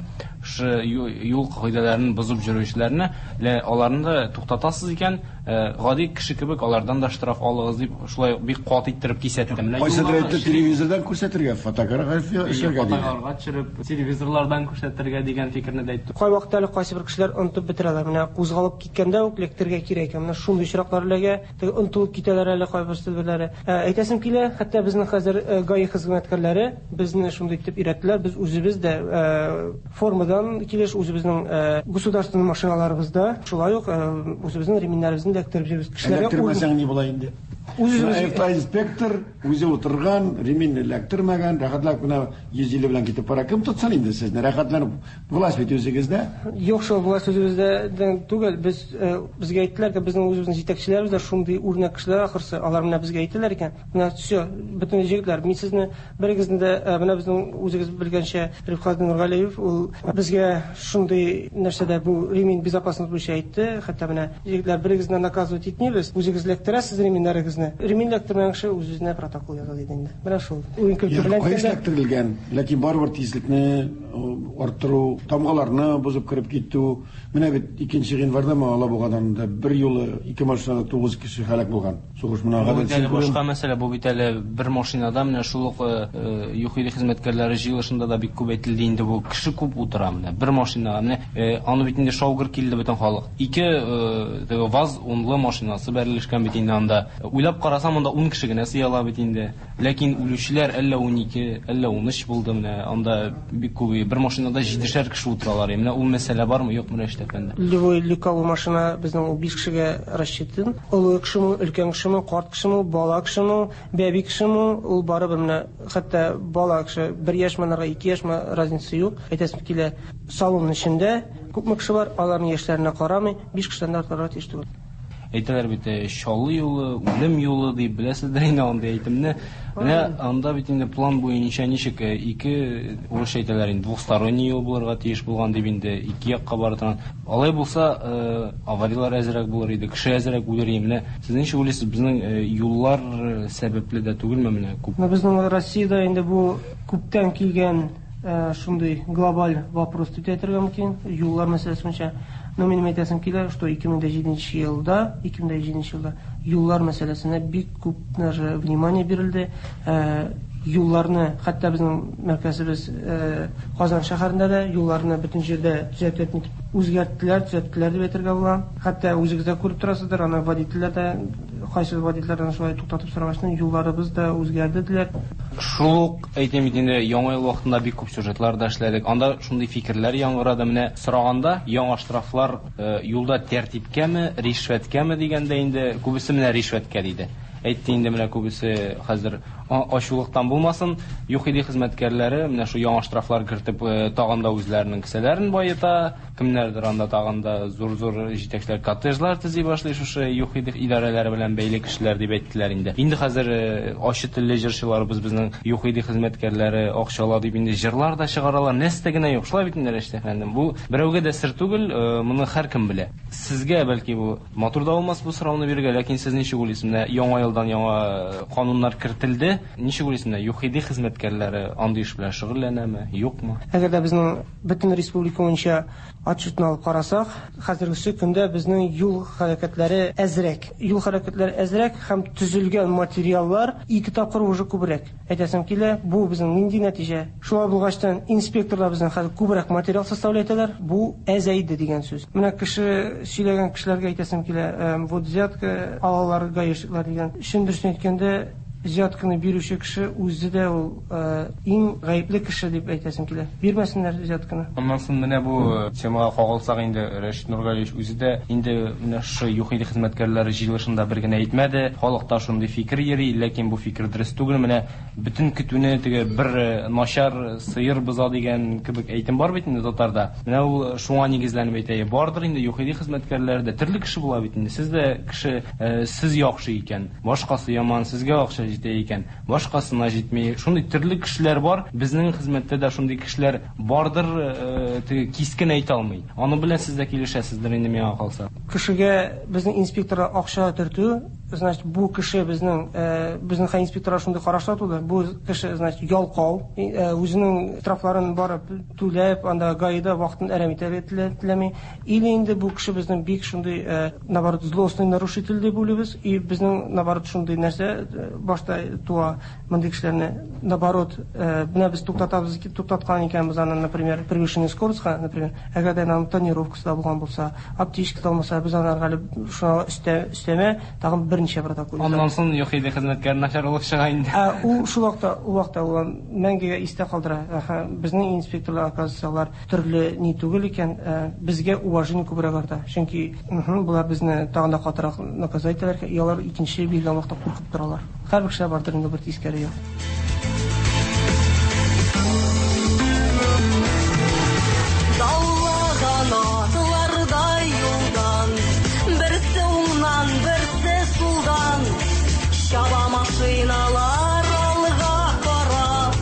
юл кагыйдәләрен бозып йөрүчеләрне, аларны да туктатасыз икән, гади кеше кебек алардан да штраф алыгыз дип шулай бик кат иттереп кисәтте. Менә телевизордан күрсәтергә, фотография эшләргә дип. Фотографияларга төшереп, телевизорлардан күрсәтергә дигән фикерне дә әйтте. Кай вакытта әле кайсы бер кешеләр онытып бетерәләр. Менә кузгалып киткәндә үк эләктергә кирәк. Менә шундый очраклар эләгә, онытылып китәләр әле кайберсе берләре. Әйтәсем килә, хәтта безнең хәзер ГАИ хезмәткәрләре безне шундый итеп өйрәттеләр. Без үзебез дә формадан килеш үзебезнең государственный машиналарыбызда шулай ук үзебезнең реминнәребезне эләктереп җибәрбез. Эләктермәсәң ни була инде? Инспектор үзе утырган, ремин эләктермәгән, рәхәтләп кенә 150 белән китеп бара. Кем тотсын инде сезне? Рәхәтләнеп булас бит үзегездә? Юк, шул булас үзебездә түгел. Безгә әйттеләр ки, безнең үзебезнең җитәкчеләребез дә шундый үрнәк кешеләр, ахырсы алар менә безгә әйттеләр икән. Менә все, бөтен җегетләр, мин сезне берегезне дә менә безнең үзегез белгәнчә Рифкат Нургалиев ул безгә шундый нәрсәдә бу ремин безопасность буенча әйтте. Хәтта менә җегетләр берегезне наказывать итмибез. Үзегез эләктерәсез реминнәрегезне. Ремин эләктермәгән кеше үзенә протокол яза диде инде. Менә шул. Уен көлке белән эләктерелгән, ләкин барыбер тизлекне арттыру, тамгаларны бузып кирип китү. Менә бит 2 январьда мала булгандан да бер юлы 2 машинада 9 кеше халак булган. Сугыш менә гадәт. Башка мәсьәлә бу бит әле бер машинада менә шул ук ЮХИДИ хезмәткәрләре җыелышында да бик күп әйтелде инде, бу кеше күп утыра менә бер машинага. Менә аны бит инде шаугыр килде бөтен халык. 2 ВАЗ унлы машинасы бәрелешкән бит инде анда. Уйлап карасам анда 10 кеше генә сыяла бит инде. Ләкин үлүчеләр әллә 12, әллә 13 булды менә. Анда бик күп бер машинада 7-шәр кеше утыралар. Менә ул мәсьәлә бармы, юкмы Рәшидәфәнде? Любой ликавый машина безнең 5 кешегә расчетын. Олы кешеме, өлкән кешеме, карт кешеме, бала кешеме, бәби кешеме, ул барыбер менә хәтта бала кеше 1 яшь менә 2 яшь разница юк. Әйтәсем килә, салонның эчендә күпме кеше бар, аларның яшьләренә карамый 5 кешедән артыграк тиеш түгел. Әйтәләр бит Чаллы юлы, үлем юлы дип беләсездер инде анда әйтемне. Менә анда бит инде план буенча ничек 2 урыш әйтәләр инде двухсторонний юл булырга тиеш булган дип инде 2 якка бара торган. Алай булса авариялар әзрәк булыр иде, кеше әзрәк үлер иде. Сез ничек уйлыйсыз, безнең юллар сәбәпле дә түгелме менә күп? Безнең Россиядә инде бу күптән килгән шундый глобаль вопрос дип әйтергә мөмкин. Юллар мәсьәләсе буенча минем әйтәсем килә, что 2007 елда юллар мәсьәләсенә бик күп внимание бирелде. Юлларны, хәтта безнең мәркәзебез Казан шәһәрендә дә юлларны бөтен җирдә төзәтеп үзгәрттеләр дип әйтергә була. Хәтта үзегез дә күреп торасыздыр, аны водительләр дә, кайсы водительләрдән шулай туктатып сорагачны, юлларыбыз да үзгәрде диләр. Шул әйтәм инде яңа ел вакытында бик күп сюжетлар да эшләдек. Анда шундый фикерләр яңгырады. Менә сораганда яңа штрафлар юлда тәртипкәме, ришвәткәме дигәндә инде күбесе менә ришвәткә диде. Әйтте инде менә күбесе хәзер ачулыктан булмасын, ЮХИДИ хезмәткәрләре менә шу яңа штрафлар кертеп тагында үзләренең кесәләрен байыта, кемнәрдер анда тагында зур-зур җитәкчеләр коттеджлар төзи башлый шушы ЮХИДИ идарәләре белән бәйле кешеләр дип әйттеләр инде. Инде хәзер ачы телле җырчыларыбыз безнең ЮХИДИ хезмәткәрләре акчала дип инде җырлар да чыгаралар. Нәрсә генә юк, шулай бит инде Рәшидәфәндем. Бу берәүгә дә сер түгел, моны һәркем белә. Сезгә бәлки бу матур да булмас бу сорауны бирергә, ләкин сез ничек уйлыйсыз? Менә яңа елдан яңа кануннар кертелде. Ничек уйлыйсыз, ЮХИДИ хезмәткәрләре андый эш белән шөгыльләнәме, юкмы? Әгәр дә безнең бөтен республика буенча отчетны алып карасак, хәзерге көндә безнең юл хәрәкәтләре әзрәк һәм төзелгән материаллар 2 тапкыр уже күбрәк. Әйтәсем килә, бу безнең нинди нәтиҗә? Шулай булгачтан инспекторлар безнең хәзер күбрәк материал составлайталар. Бу әзәйде дигән сүз. Менә кеше сөйләгән кешеләргә әйтәсем килә, вот взятка алалар гаишниклар дигән. Шундый әйткәндә взятканы бирүче кеше үзе дә ул иң гаепле кеше дип әйтәсем килә. Бирмәсеннәр взятканы. Аннан соң менә бу темага кагылсак инде Рәшид Нургалиевич үзе дә инде менә шу ЮХИДИ хезмәткәрләре җыелышында бер генә әйтмәде. Халыкта шундый фикер йөри, ләкин бу фикер дөрес түгел. Менә бөтен көтүне теге бер начар сыер боза дигән кебек әйтем бар бит инде татарда. Менә ул шуңа нигезләнеп әйтә. Бардыр инде ЮХИДИ хезмәткәрләрдә төрле кеше була бит инде. Сез дә кеше, сез яхшы икән, башкасы яман, сезгә акча җитә икән, башкасына җитмәй. Шундый төрле кешеләр бар. Безнең хезмәттә дә шундый кешеләр бардыр, кискен әйтә алмый. Аны белән сез дә килешәсездер инде миңа калса. Кешегә безнең инспектор акча төртү, значит, бу кеше безнең һәм инспектор шундый карашлар туды. Бу кеше, значит, ялкау, үзенең штрафларын барып түләп, анда гаида вакытын әрәм итәргә теләми. Или инде бу кеше безнең бик шундый наоборот злостный нарушитель дип уйлыйбыз. И безнең наоборот шундый нәрсә башта туа мондый кешеләрне наоборот менә без туктаткан икәнбез аны, например, превышение скорости, например, әгәр дә нам тонировкасы булган булса, аптечка булмаса, без анарга шуңа өстәмә тагын берничә протокол. Аннан соң ЮХИДИ хезмәткәр начар булып чыга инде. Ул шул вакытта ул мәңгегә истә калдыра. Безнең инспекторлар оказациялар төрле ни түгел икән, безгә уважение күбрәк арта. Чөнки булар безне тагын да катырак наказать итәләр, ялар икенче биргән вакытта куркып торалар. Һәр кеше бардыр инде бер тискәре юк. Даллаган атлардай юлдан, берсе уңнан, берсе сулдан, чаба машиналар алга карап,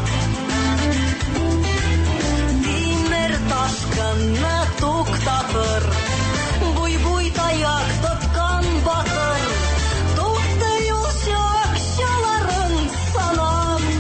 тимер ташкынны туктатыр, буй-буй таяк тоткан батыр, тукты юлчы акчаларын санап.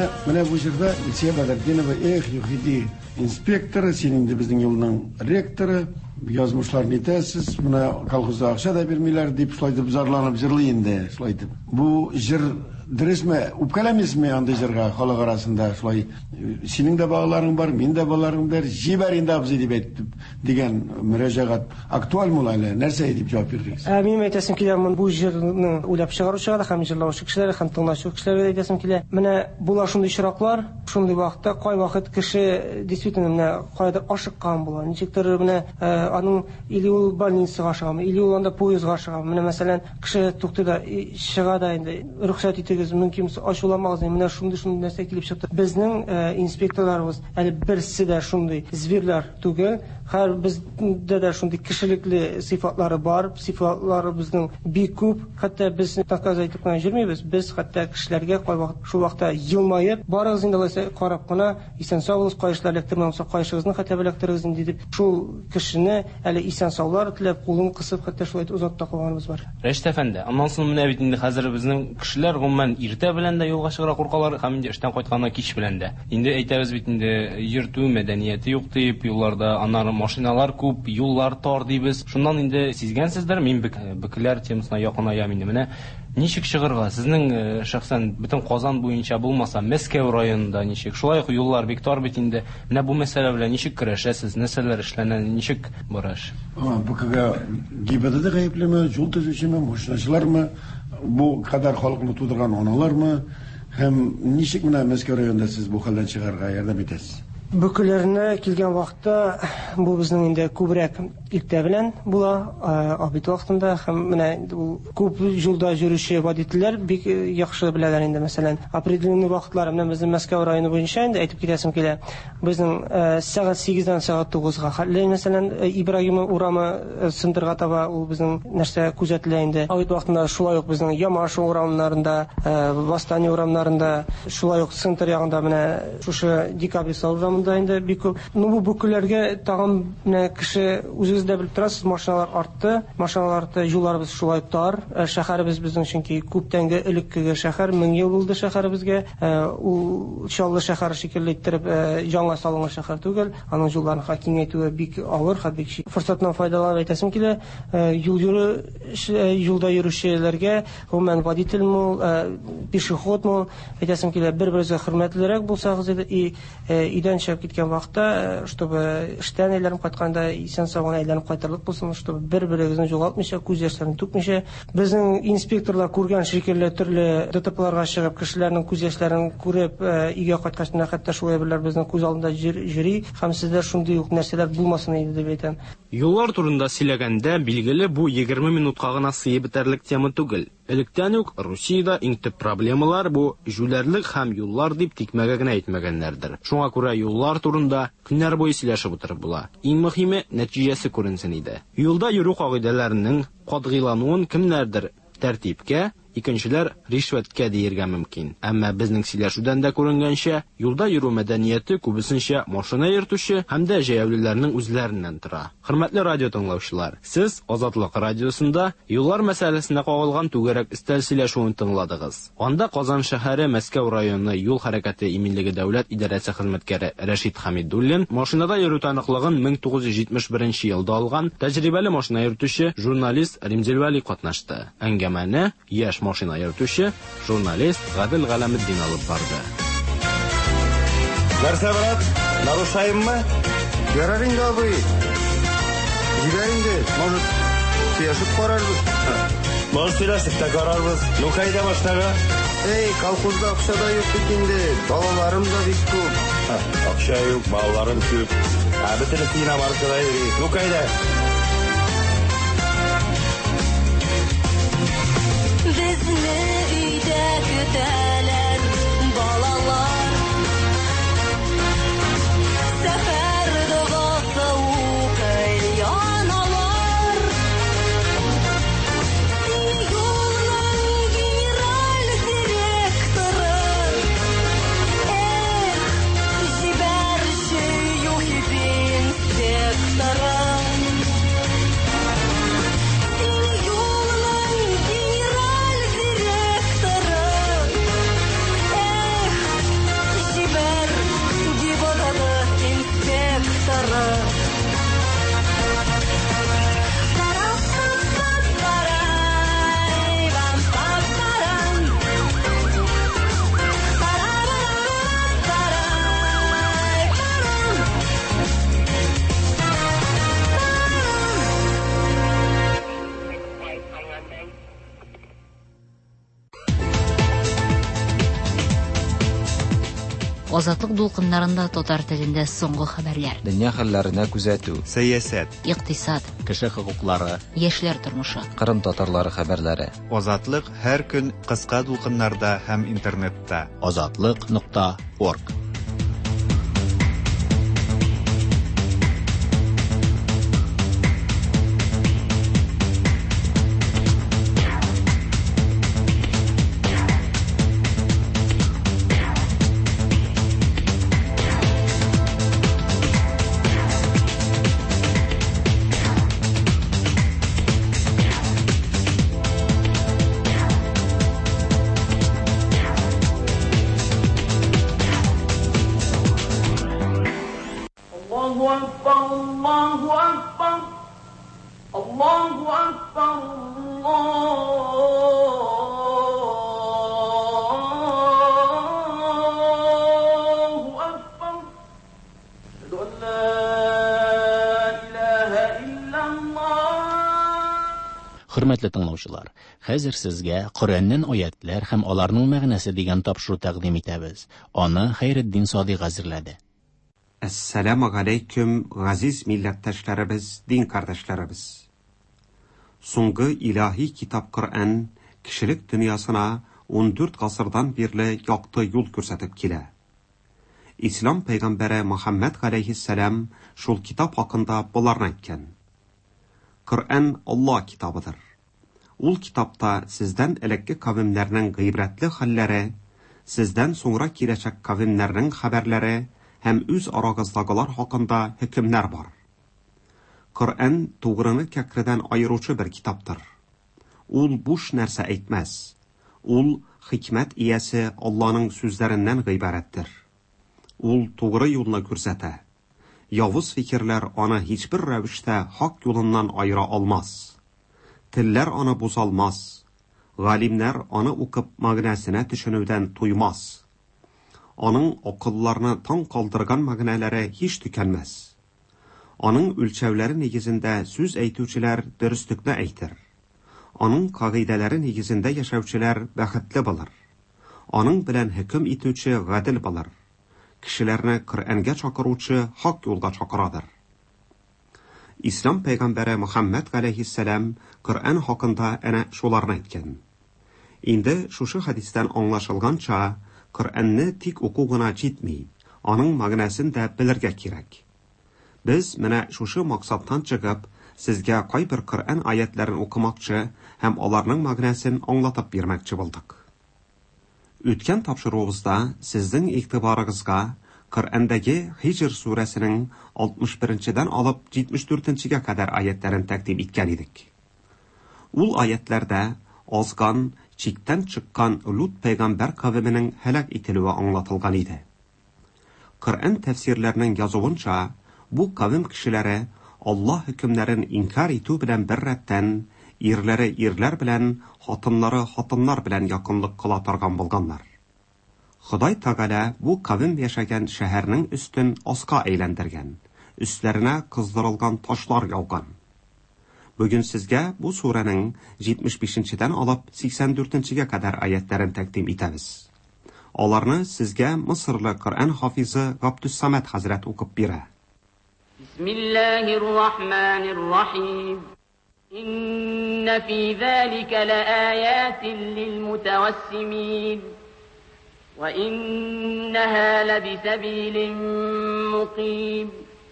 Менә бу җирдә Илсия Бәдретдинова Юхиди инспекторы, синең дә безнең юлның ректоры, язмышларны итәсез, менә колхозда акча да бирмиләр дип, шулай дип зарланып җырлый инде, шулай дип. Бу җыр дөресме, үпкәләмисезме андый җырга халык арасында шулай синең дә балаларың бар, мин дә балаларым бар, җибәр инде абзый дип әйтеп дигән мөрәҗәгать актуальмы әле? Нәрсә дип җавап бирдегез? Мин әйтәсем килә, бу җырны уйлап чыгаручылар һәм җырлаучы кешеләр һәм тыңлаучы кешеләргә әйтәсем килә. Менә була шундый чираклар, шундый вакытта кай вакыт кеше действительно менә кайдыр ашыккан була. Ничектер менә аның или ул больницага ашыгамы, или ул анда поездга ашыгамы. Менә мәсәлән, кеше тукты да чыга да инде рөхсәт итегез, мөмкин ачуламагыз, менә шундый нәрсә килеп чыкты. Безнең инспекторларыбыз әле берсе дә шундый звирлар түгел. Һәр бездә дә шундый кешелекле сыйфатлары бар, сыйфатлары безнең бик күп. Хәтта без наказать итеп кенә җөрмибез. Без хәтта кешеләргә кай вакыт шул вакытта елмаеп, барыгыз инде алайса карап кына, исән саулыгыз, кайышлар электронлы кайышыгызны хәтта беләктерегез инде дип, шул кешене әле исән саулар теләп, кулын кысып хәтта шулай узатта калганыбыз бар. Рәшит әфәнде, аннан соң менә бит инде хәзер безнең кешеләр гомумән иртә белән дә юлга чыгыра куркалар, һәм инде эштән кайтканнан кич белән дә. Инде әйтәбез бит инде йөртү мәдәнияте юк дип, юлларда аннары машиналар күп, юллар тар дибез. Шуннан инде сизгәнсездер, мин бөкләр темасына якынаям инде. Менә ничек чыгырга? Сезнең шәхсән бөтен Казан буенча булмаса, Мәскәү районында ничек? Шулай ук юллар бик тар бит инде. Менә бу мәсьәлә белән ничек көрәшәсез? Нәрсәләр эшләнә? Ничек бараш? Бу кага гибәдә гаеплеме, юл төзүчеме, машиначылармы, бу кадәр халыкны тудырган аналармы? Һәм ничек менә Мәскәү районында сез бу хәлдән чыгарга ярдәм итәсез? Бүкеләренә килгән вакытта бу безнең инде күбрәк иртә белән була, обед вакытында һәм менә күп юлда йөрүче водительләр бик яхшы беләләр инде. Мәсәлән, определенный вакытлар менә безнең Мәскәү районы буенча инде әйтеп китәсем килә. Безнең сәгать 8-дан сәгать 9-га хәтле мәсәлән Ибраһимов урамы сындырга таба ул безнең нәрсә күзәтелә инде. Обед вакытында шулай ук безнең Ямаш урамнарында, Восстание урамнарында, шулай ук центр ягында менә шушы Декабрист урамында инде бик күп. Бу бүкеләргә тагын менә кеше үзегез дә белеп торасыз, машиналар артты, юлларыбыз шулай тар. Шәһәребез безнең чөнки күптәнге элеккеге шәһәр, 1000 ел булды шәһәребезгә. Ул чаллы шәһәр шикелле иттереп яңа салынган шәһәр түгел. Аның юлларын киңәйтүе бик авыр, һәм бик форсаттан файдаланып әйтәсем килә. Юлда йөрүчеләргә, гомумән водительме, пешеходмы, әйтәсем килә, бер-берегезгә хөрмәтлерәк булсагыз иде, идән чыгып киткән вакытта, чтобы эштән әйләнеп кайтканда исән сау әйләнеп кайтырлык булсын, чтобы бер-берегезне югалтмыйча, күз яшьләрен түкмичә. Безнең инспекторлар күргән шикелле төрле ДТПларга чыгып, кешеләрнең күз яшьләрен күреп, өйгә кайткач хәтта шулай берләр безнең күз алдында йөри, һәм сездә шундый ук нәрсәләр булмасын иде дип әйтәм. Юллар турында сөйләгәндә, билгеле, бу 20 минутка гына сыеп бетәрлек тема түгел. Электән үк Русиядә иң төп проблемалар бу җүләрлек һәм юллар дип тикмәгә генә әйтмәгәннәрдер. Шуңа күрә юллар турында көннәр буе сөйләшеп утырып була. Иң мөһиме нәтиҗәсе күренсен иде. Юлда йөрү кагыйдәләренең катгыйлануын кемнәрдер тәртипкә, икенчеләр ришвәткә диергә мөмкин. Әмма безнең сөйләшүдән дә күренгәнчә, юлда йөрү мәдәнияте күбесенчә машина йөртүче һәм дә җәяүлеләрнең үзләреннән тора. Хөрмәтле радио тыңлаучылар, сез Азатлык радиосында юллар мәсьәләсенә кагылган түгәрәк өстәл сөйләшүен тыңладыгыз. Анда Казан шәһәре Мәскәү районы юл хәрәкәте иминлеге дәүләт идарәсе хезмәткәре Рәшит Хәмидуллин машинада йөрү таныклыгын 1971 елда алган тәҗрибәле машина йөртүче журналист Римзил Вәли катнашты. Әңгәмәне яшь машина йөртүче журналист Гадел Галәметдин алып барды. Нәрсә, брат? Нарушаеммы? Ярар инде, абый. Җибәр инде, может, сөйләшеп карарбыз. Может, сөйләшеп тә карарбыз. Ну, кайда машинага? Эй, колхозда акча да юк бит инде. Балаларым да бик күп. Акча юк, балаларым күп. Бөтенесе иномаркада йөри. Ну, кайда? Безне өйдә көтәләр балалар, сәфәр догасы укый аналар. Син юлның генераль директоры, җибәрче юхи инспекторы. Азатлык дулкыннарында татар телендә соңгы хәбәрләр. Дөнья хәлләренә күзәтү. Сәясәт. Икътисад. Кеше хокуклары. Яшьләр тормышы. Кырым татарлары хәбәрләре. Азатлык һәр көн кыска дулкыннарда һәм интернетта. Azatlyk.org. Хөрмәтле тыңлаучылар, хәзер сезгә Коръәннән аятлар һәм аларның мәгънәсе дигән тапшыру тәкъдим итәбез. Аны Хәйретдин Садыйк әзерләде. Ассаламу алейкум, газиз милләттәшләребез, дин кардәшләребез. Соңгы илаһи китап Коръән кешелек дөньясына 14 гасырдан бирле якты юл күрсәтеп килә. Ислам пәйгамбәре Мөхәммәд алейһиссалам шул китап хакында буларны әйткән. Коръән Аллаһ китабыдыр. Ул китапта сездән элекке кавемнәрнең гыйбрәтле хәлләре, сездән соңра киләчәк кавемнәрнең хәбәрләре һәм үз арагыздагылар хакында хөкемнәр бар. Коръән тугрыны кәкредән айыручы бер китаптыр. Ул буш нәрсә әйтмәс. Ул хикмәт иясе Аллаһның сүзләреннән гыйбарәттер. Ул тугры юлны күрсәтә. Явыз фикерләр аны һичбер рәвештә хак юлыннан айыра алмас. Телләр аны бузалмас. Галимнәр аны укып мәгънәсенә төшенүдән туймас. Аның акылларны таң калдырган мәгънәләре һич төкәнмәс. Аның үлчәүләре нигезендә сүз әйтүчеләр дөреслекне әйтер. Аның кагыйдәләре нигезендә яшәүчеләр бәхетле булыр. Аның белән хөкем итүче гадел булыр. Кешеләрне Коръәнгә чакыручы хак юлга чакырадыр. Ислам пәйгамбәре Мөхәммәд алейһиссалам Коръән хакында әнә шуларны әйткән. Инде шушы хадистан аңлашылганча, Коръәнне тик уку гына җитми, аның мәгънәсен дә белергә кирәк. Без менә шушы максаттан чыгып, сезгә кайбер Коръән аятларын укымакчы һәм аларның мәгънәсен аңлатып бирмәкче булдык. Үткән тапшыруыбызда сезнең игътибарыгызга Коръәндәге Хиҗр сүрәсенең 61-дән алып 74-гә кадәр аятларын тәкъдим иткән идек. Ул аятларда азган, чиктән чыккан Лут пәйгамбәр кавеменең һәлак ителүе аңлатылган иде. Коръән тәфсирләренең язуынча, бу кавем кешеләре Аллаһ хөкемнәрен инкар итү белән бер рәттән ирләре ирләр белән, хатыннары хатыннар белән якынлык кыла торган булганнар. Ходай Тәгалә бу кавем яшәгән шәһәрнең өстен аска әйләндергән, өсләренә кыздырылган ташлар яуган. Бүген сезгә бу сүрәнең 75-дән алып 84-гә кадәр аятларын тәкъдим итәбез. Аларны сезгә Мисырлы Коръән хафизы Габдуссамад хәзрәт укып бирә. Бисмиллаһир-рахманир-рахим. إن في ذلك لآيات للمتوسمين وإنها لبسبيل مقيم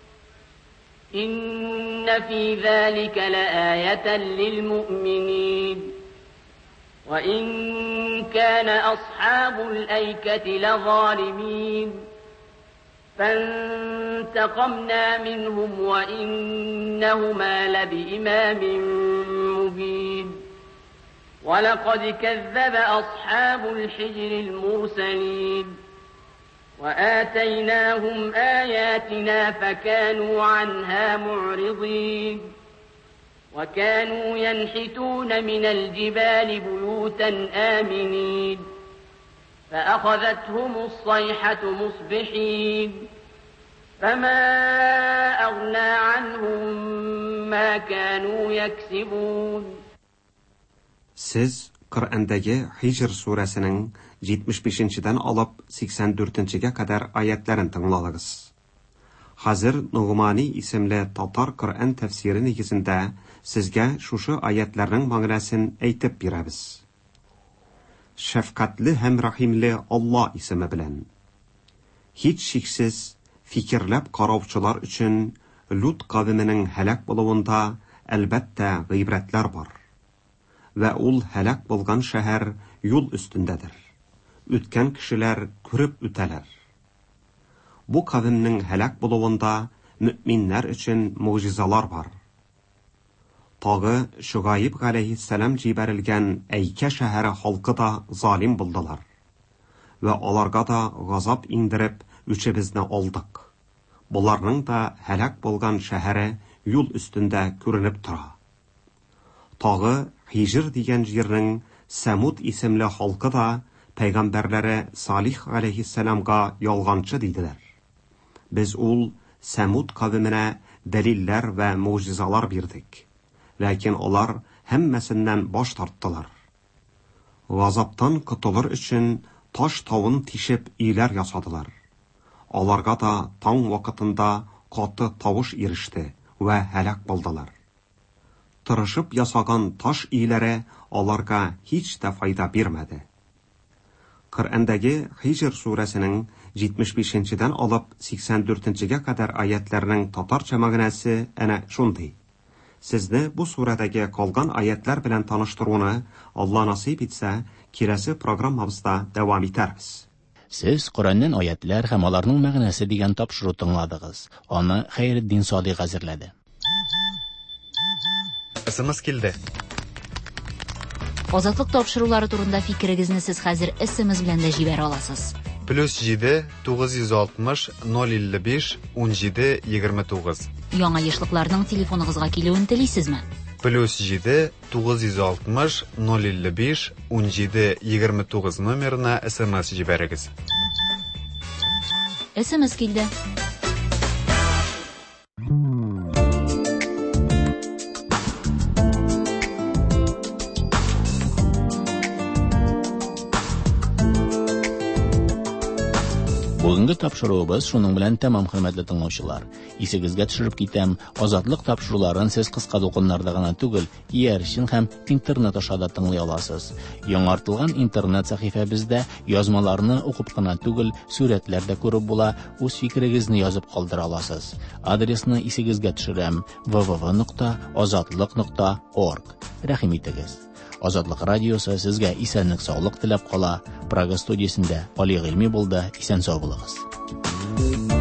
إن في ذلك لآية للمؤمنين وإن كان أصحاب الأيكة لظالمين فانتقمنا منهم وإنهما لبإمام مبين ولقد كذب أصحاب الحجر المرسلين وآتيناهم آياتنا فكانوا عنها معرضين وكانوا ينحتون من الجبال بيوتا آمنين فأخذتهم الصيحة مصبحين فما أغنى عنهم ما كانوا يكسبون. Siz Qur'ondagi Hijr surasining 75-дан алып 84-ге кадәр аятларын тыңладыгыз. Хәзер Нугмани исемле татар Qur'on тәфсире нигезендә сезгә шушы аятларның мәгънәсен әйтеп бирәбез. Шәфкатьле һәм рәхимле Алла исеме белән. Hiç шиксез фикерләп караучылар өчен Лут кавеменең һәлак булуында әлбәттә гыйбрәтләр бар. Вә ул һәлак булган шәһәр юл өстендәдер. Үткән кешеләр күреп үтәләр. Бу кавемнең һәлак булуында мөэминнәр өчен муҗизалар бар. Тагы Шугайб галәйһиссәлам җибәрелгән Әйкә шәһәре халкы да залим булдылар. Вә аларга да газап иңдереп үчебезне алдык. Буларның да һәлак булган шәһәре юл өстендә күренеп тора. Тагы Хижр дигән җирнең Самуд исемле халкы да пәйгамбәрләре Салих галәйһиссәламга ялганчы диделәр. Без ул Самуд кавеменә дәлилләр вә муҗизалар бирдек. Ләкин алар һәммәсеннән баш тарттылар. Газаптан котылыр өчен таш тавын тишеп өйләр ясадылар. Аларга да таң вакытында каты тавыш иреште вә һәлак булдылар. Тырышып ясаган таш өйләре аларга һич тә файда бирмәде. Qur'ondagi Hijr surасының 75-дан алып 84-ге кадәр аятларның татарча мәгънәсе әнә шундый. Сезне бу сурадагы калган аятлар белән таныштыруны Алла насыйп итсә, киләсе программабызда дәвам итәрбез. Сез Qur'оннан аятлар һәм аларның мәгънәсе дигән тапшыру тыңладыгыз. Аны Хәйретдин Садыйк әзерләде. СМС килде. Азатлык тапшырулары турында фикерегезне сез хәзер SMS белән дә җибәрә аласыз. +7 960 055 17 29. Яңа ешлыкларның телефоныгызга килүен телисезме? +7 960 055 17 29 номерына SMS җибәрегез. SMS килде. Бүгенге тапшыруыбыз шуның белән тәмам, хөрмәтле тыңлаучылар. Исегезгә төшереп китәм, азатлык тапшыруларын сез кыска дулкыннарда гына түгел, иярчен һәм интернет аша да тыңлый аласыз. Яңартылган интернет сәхифәбездә язмаларны укып кына түгел, сүрәтләр дә күреп була, үз фикерегезне язып калдыра аласыз. Адресны исегезгә төшерәм: www.azatlyk.org. Рәхим итегез. Азатлык радиосы сезгә исәнлек, саулык теләп кала. Прага студиясендә Али Гыйльми булды. Исән сау булыгыз.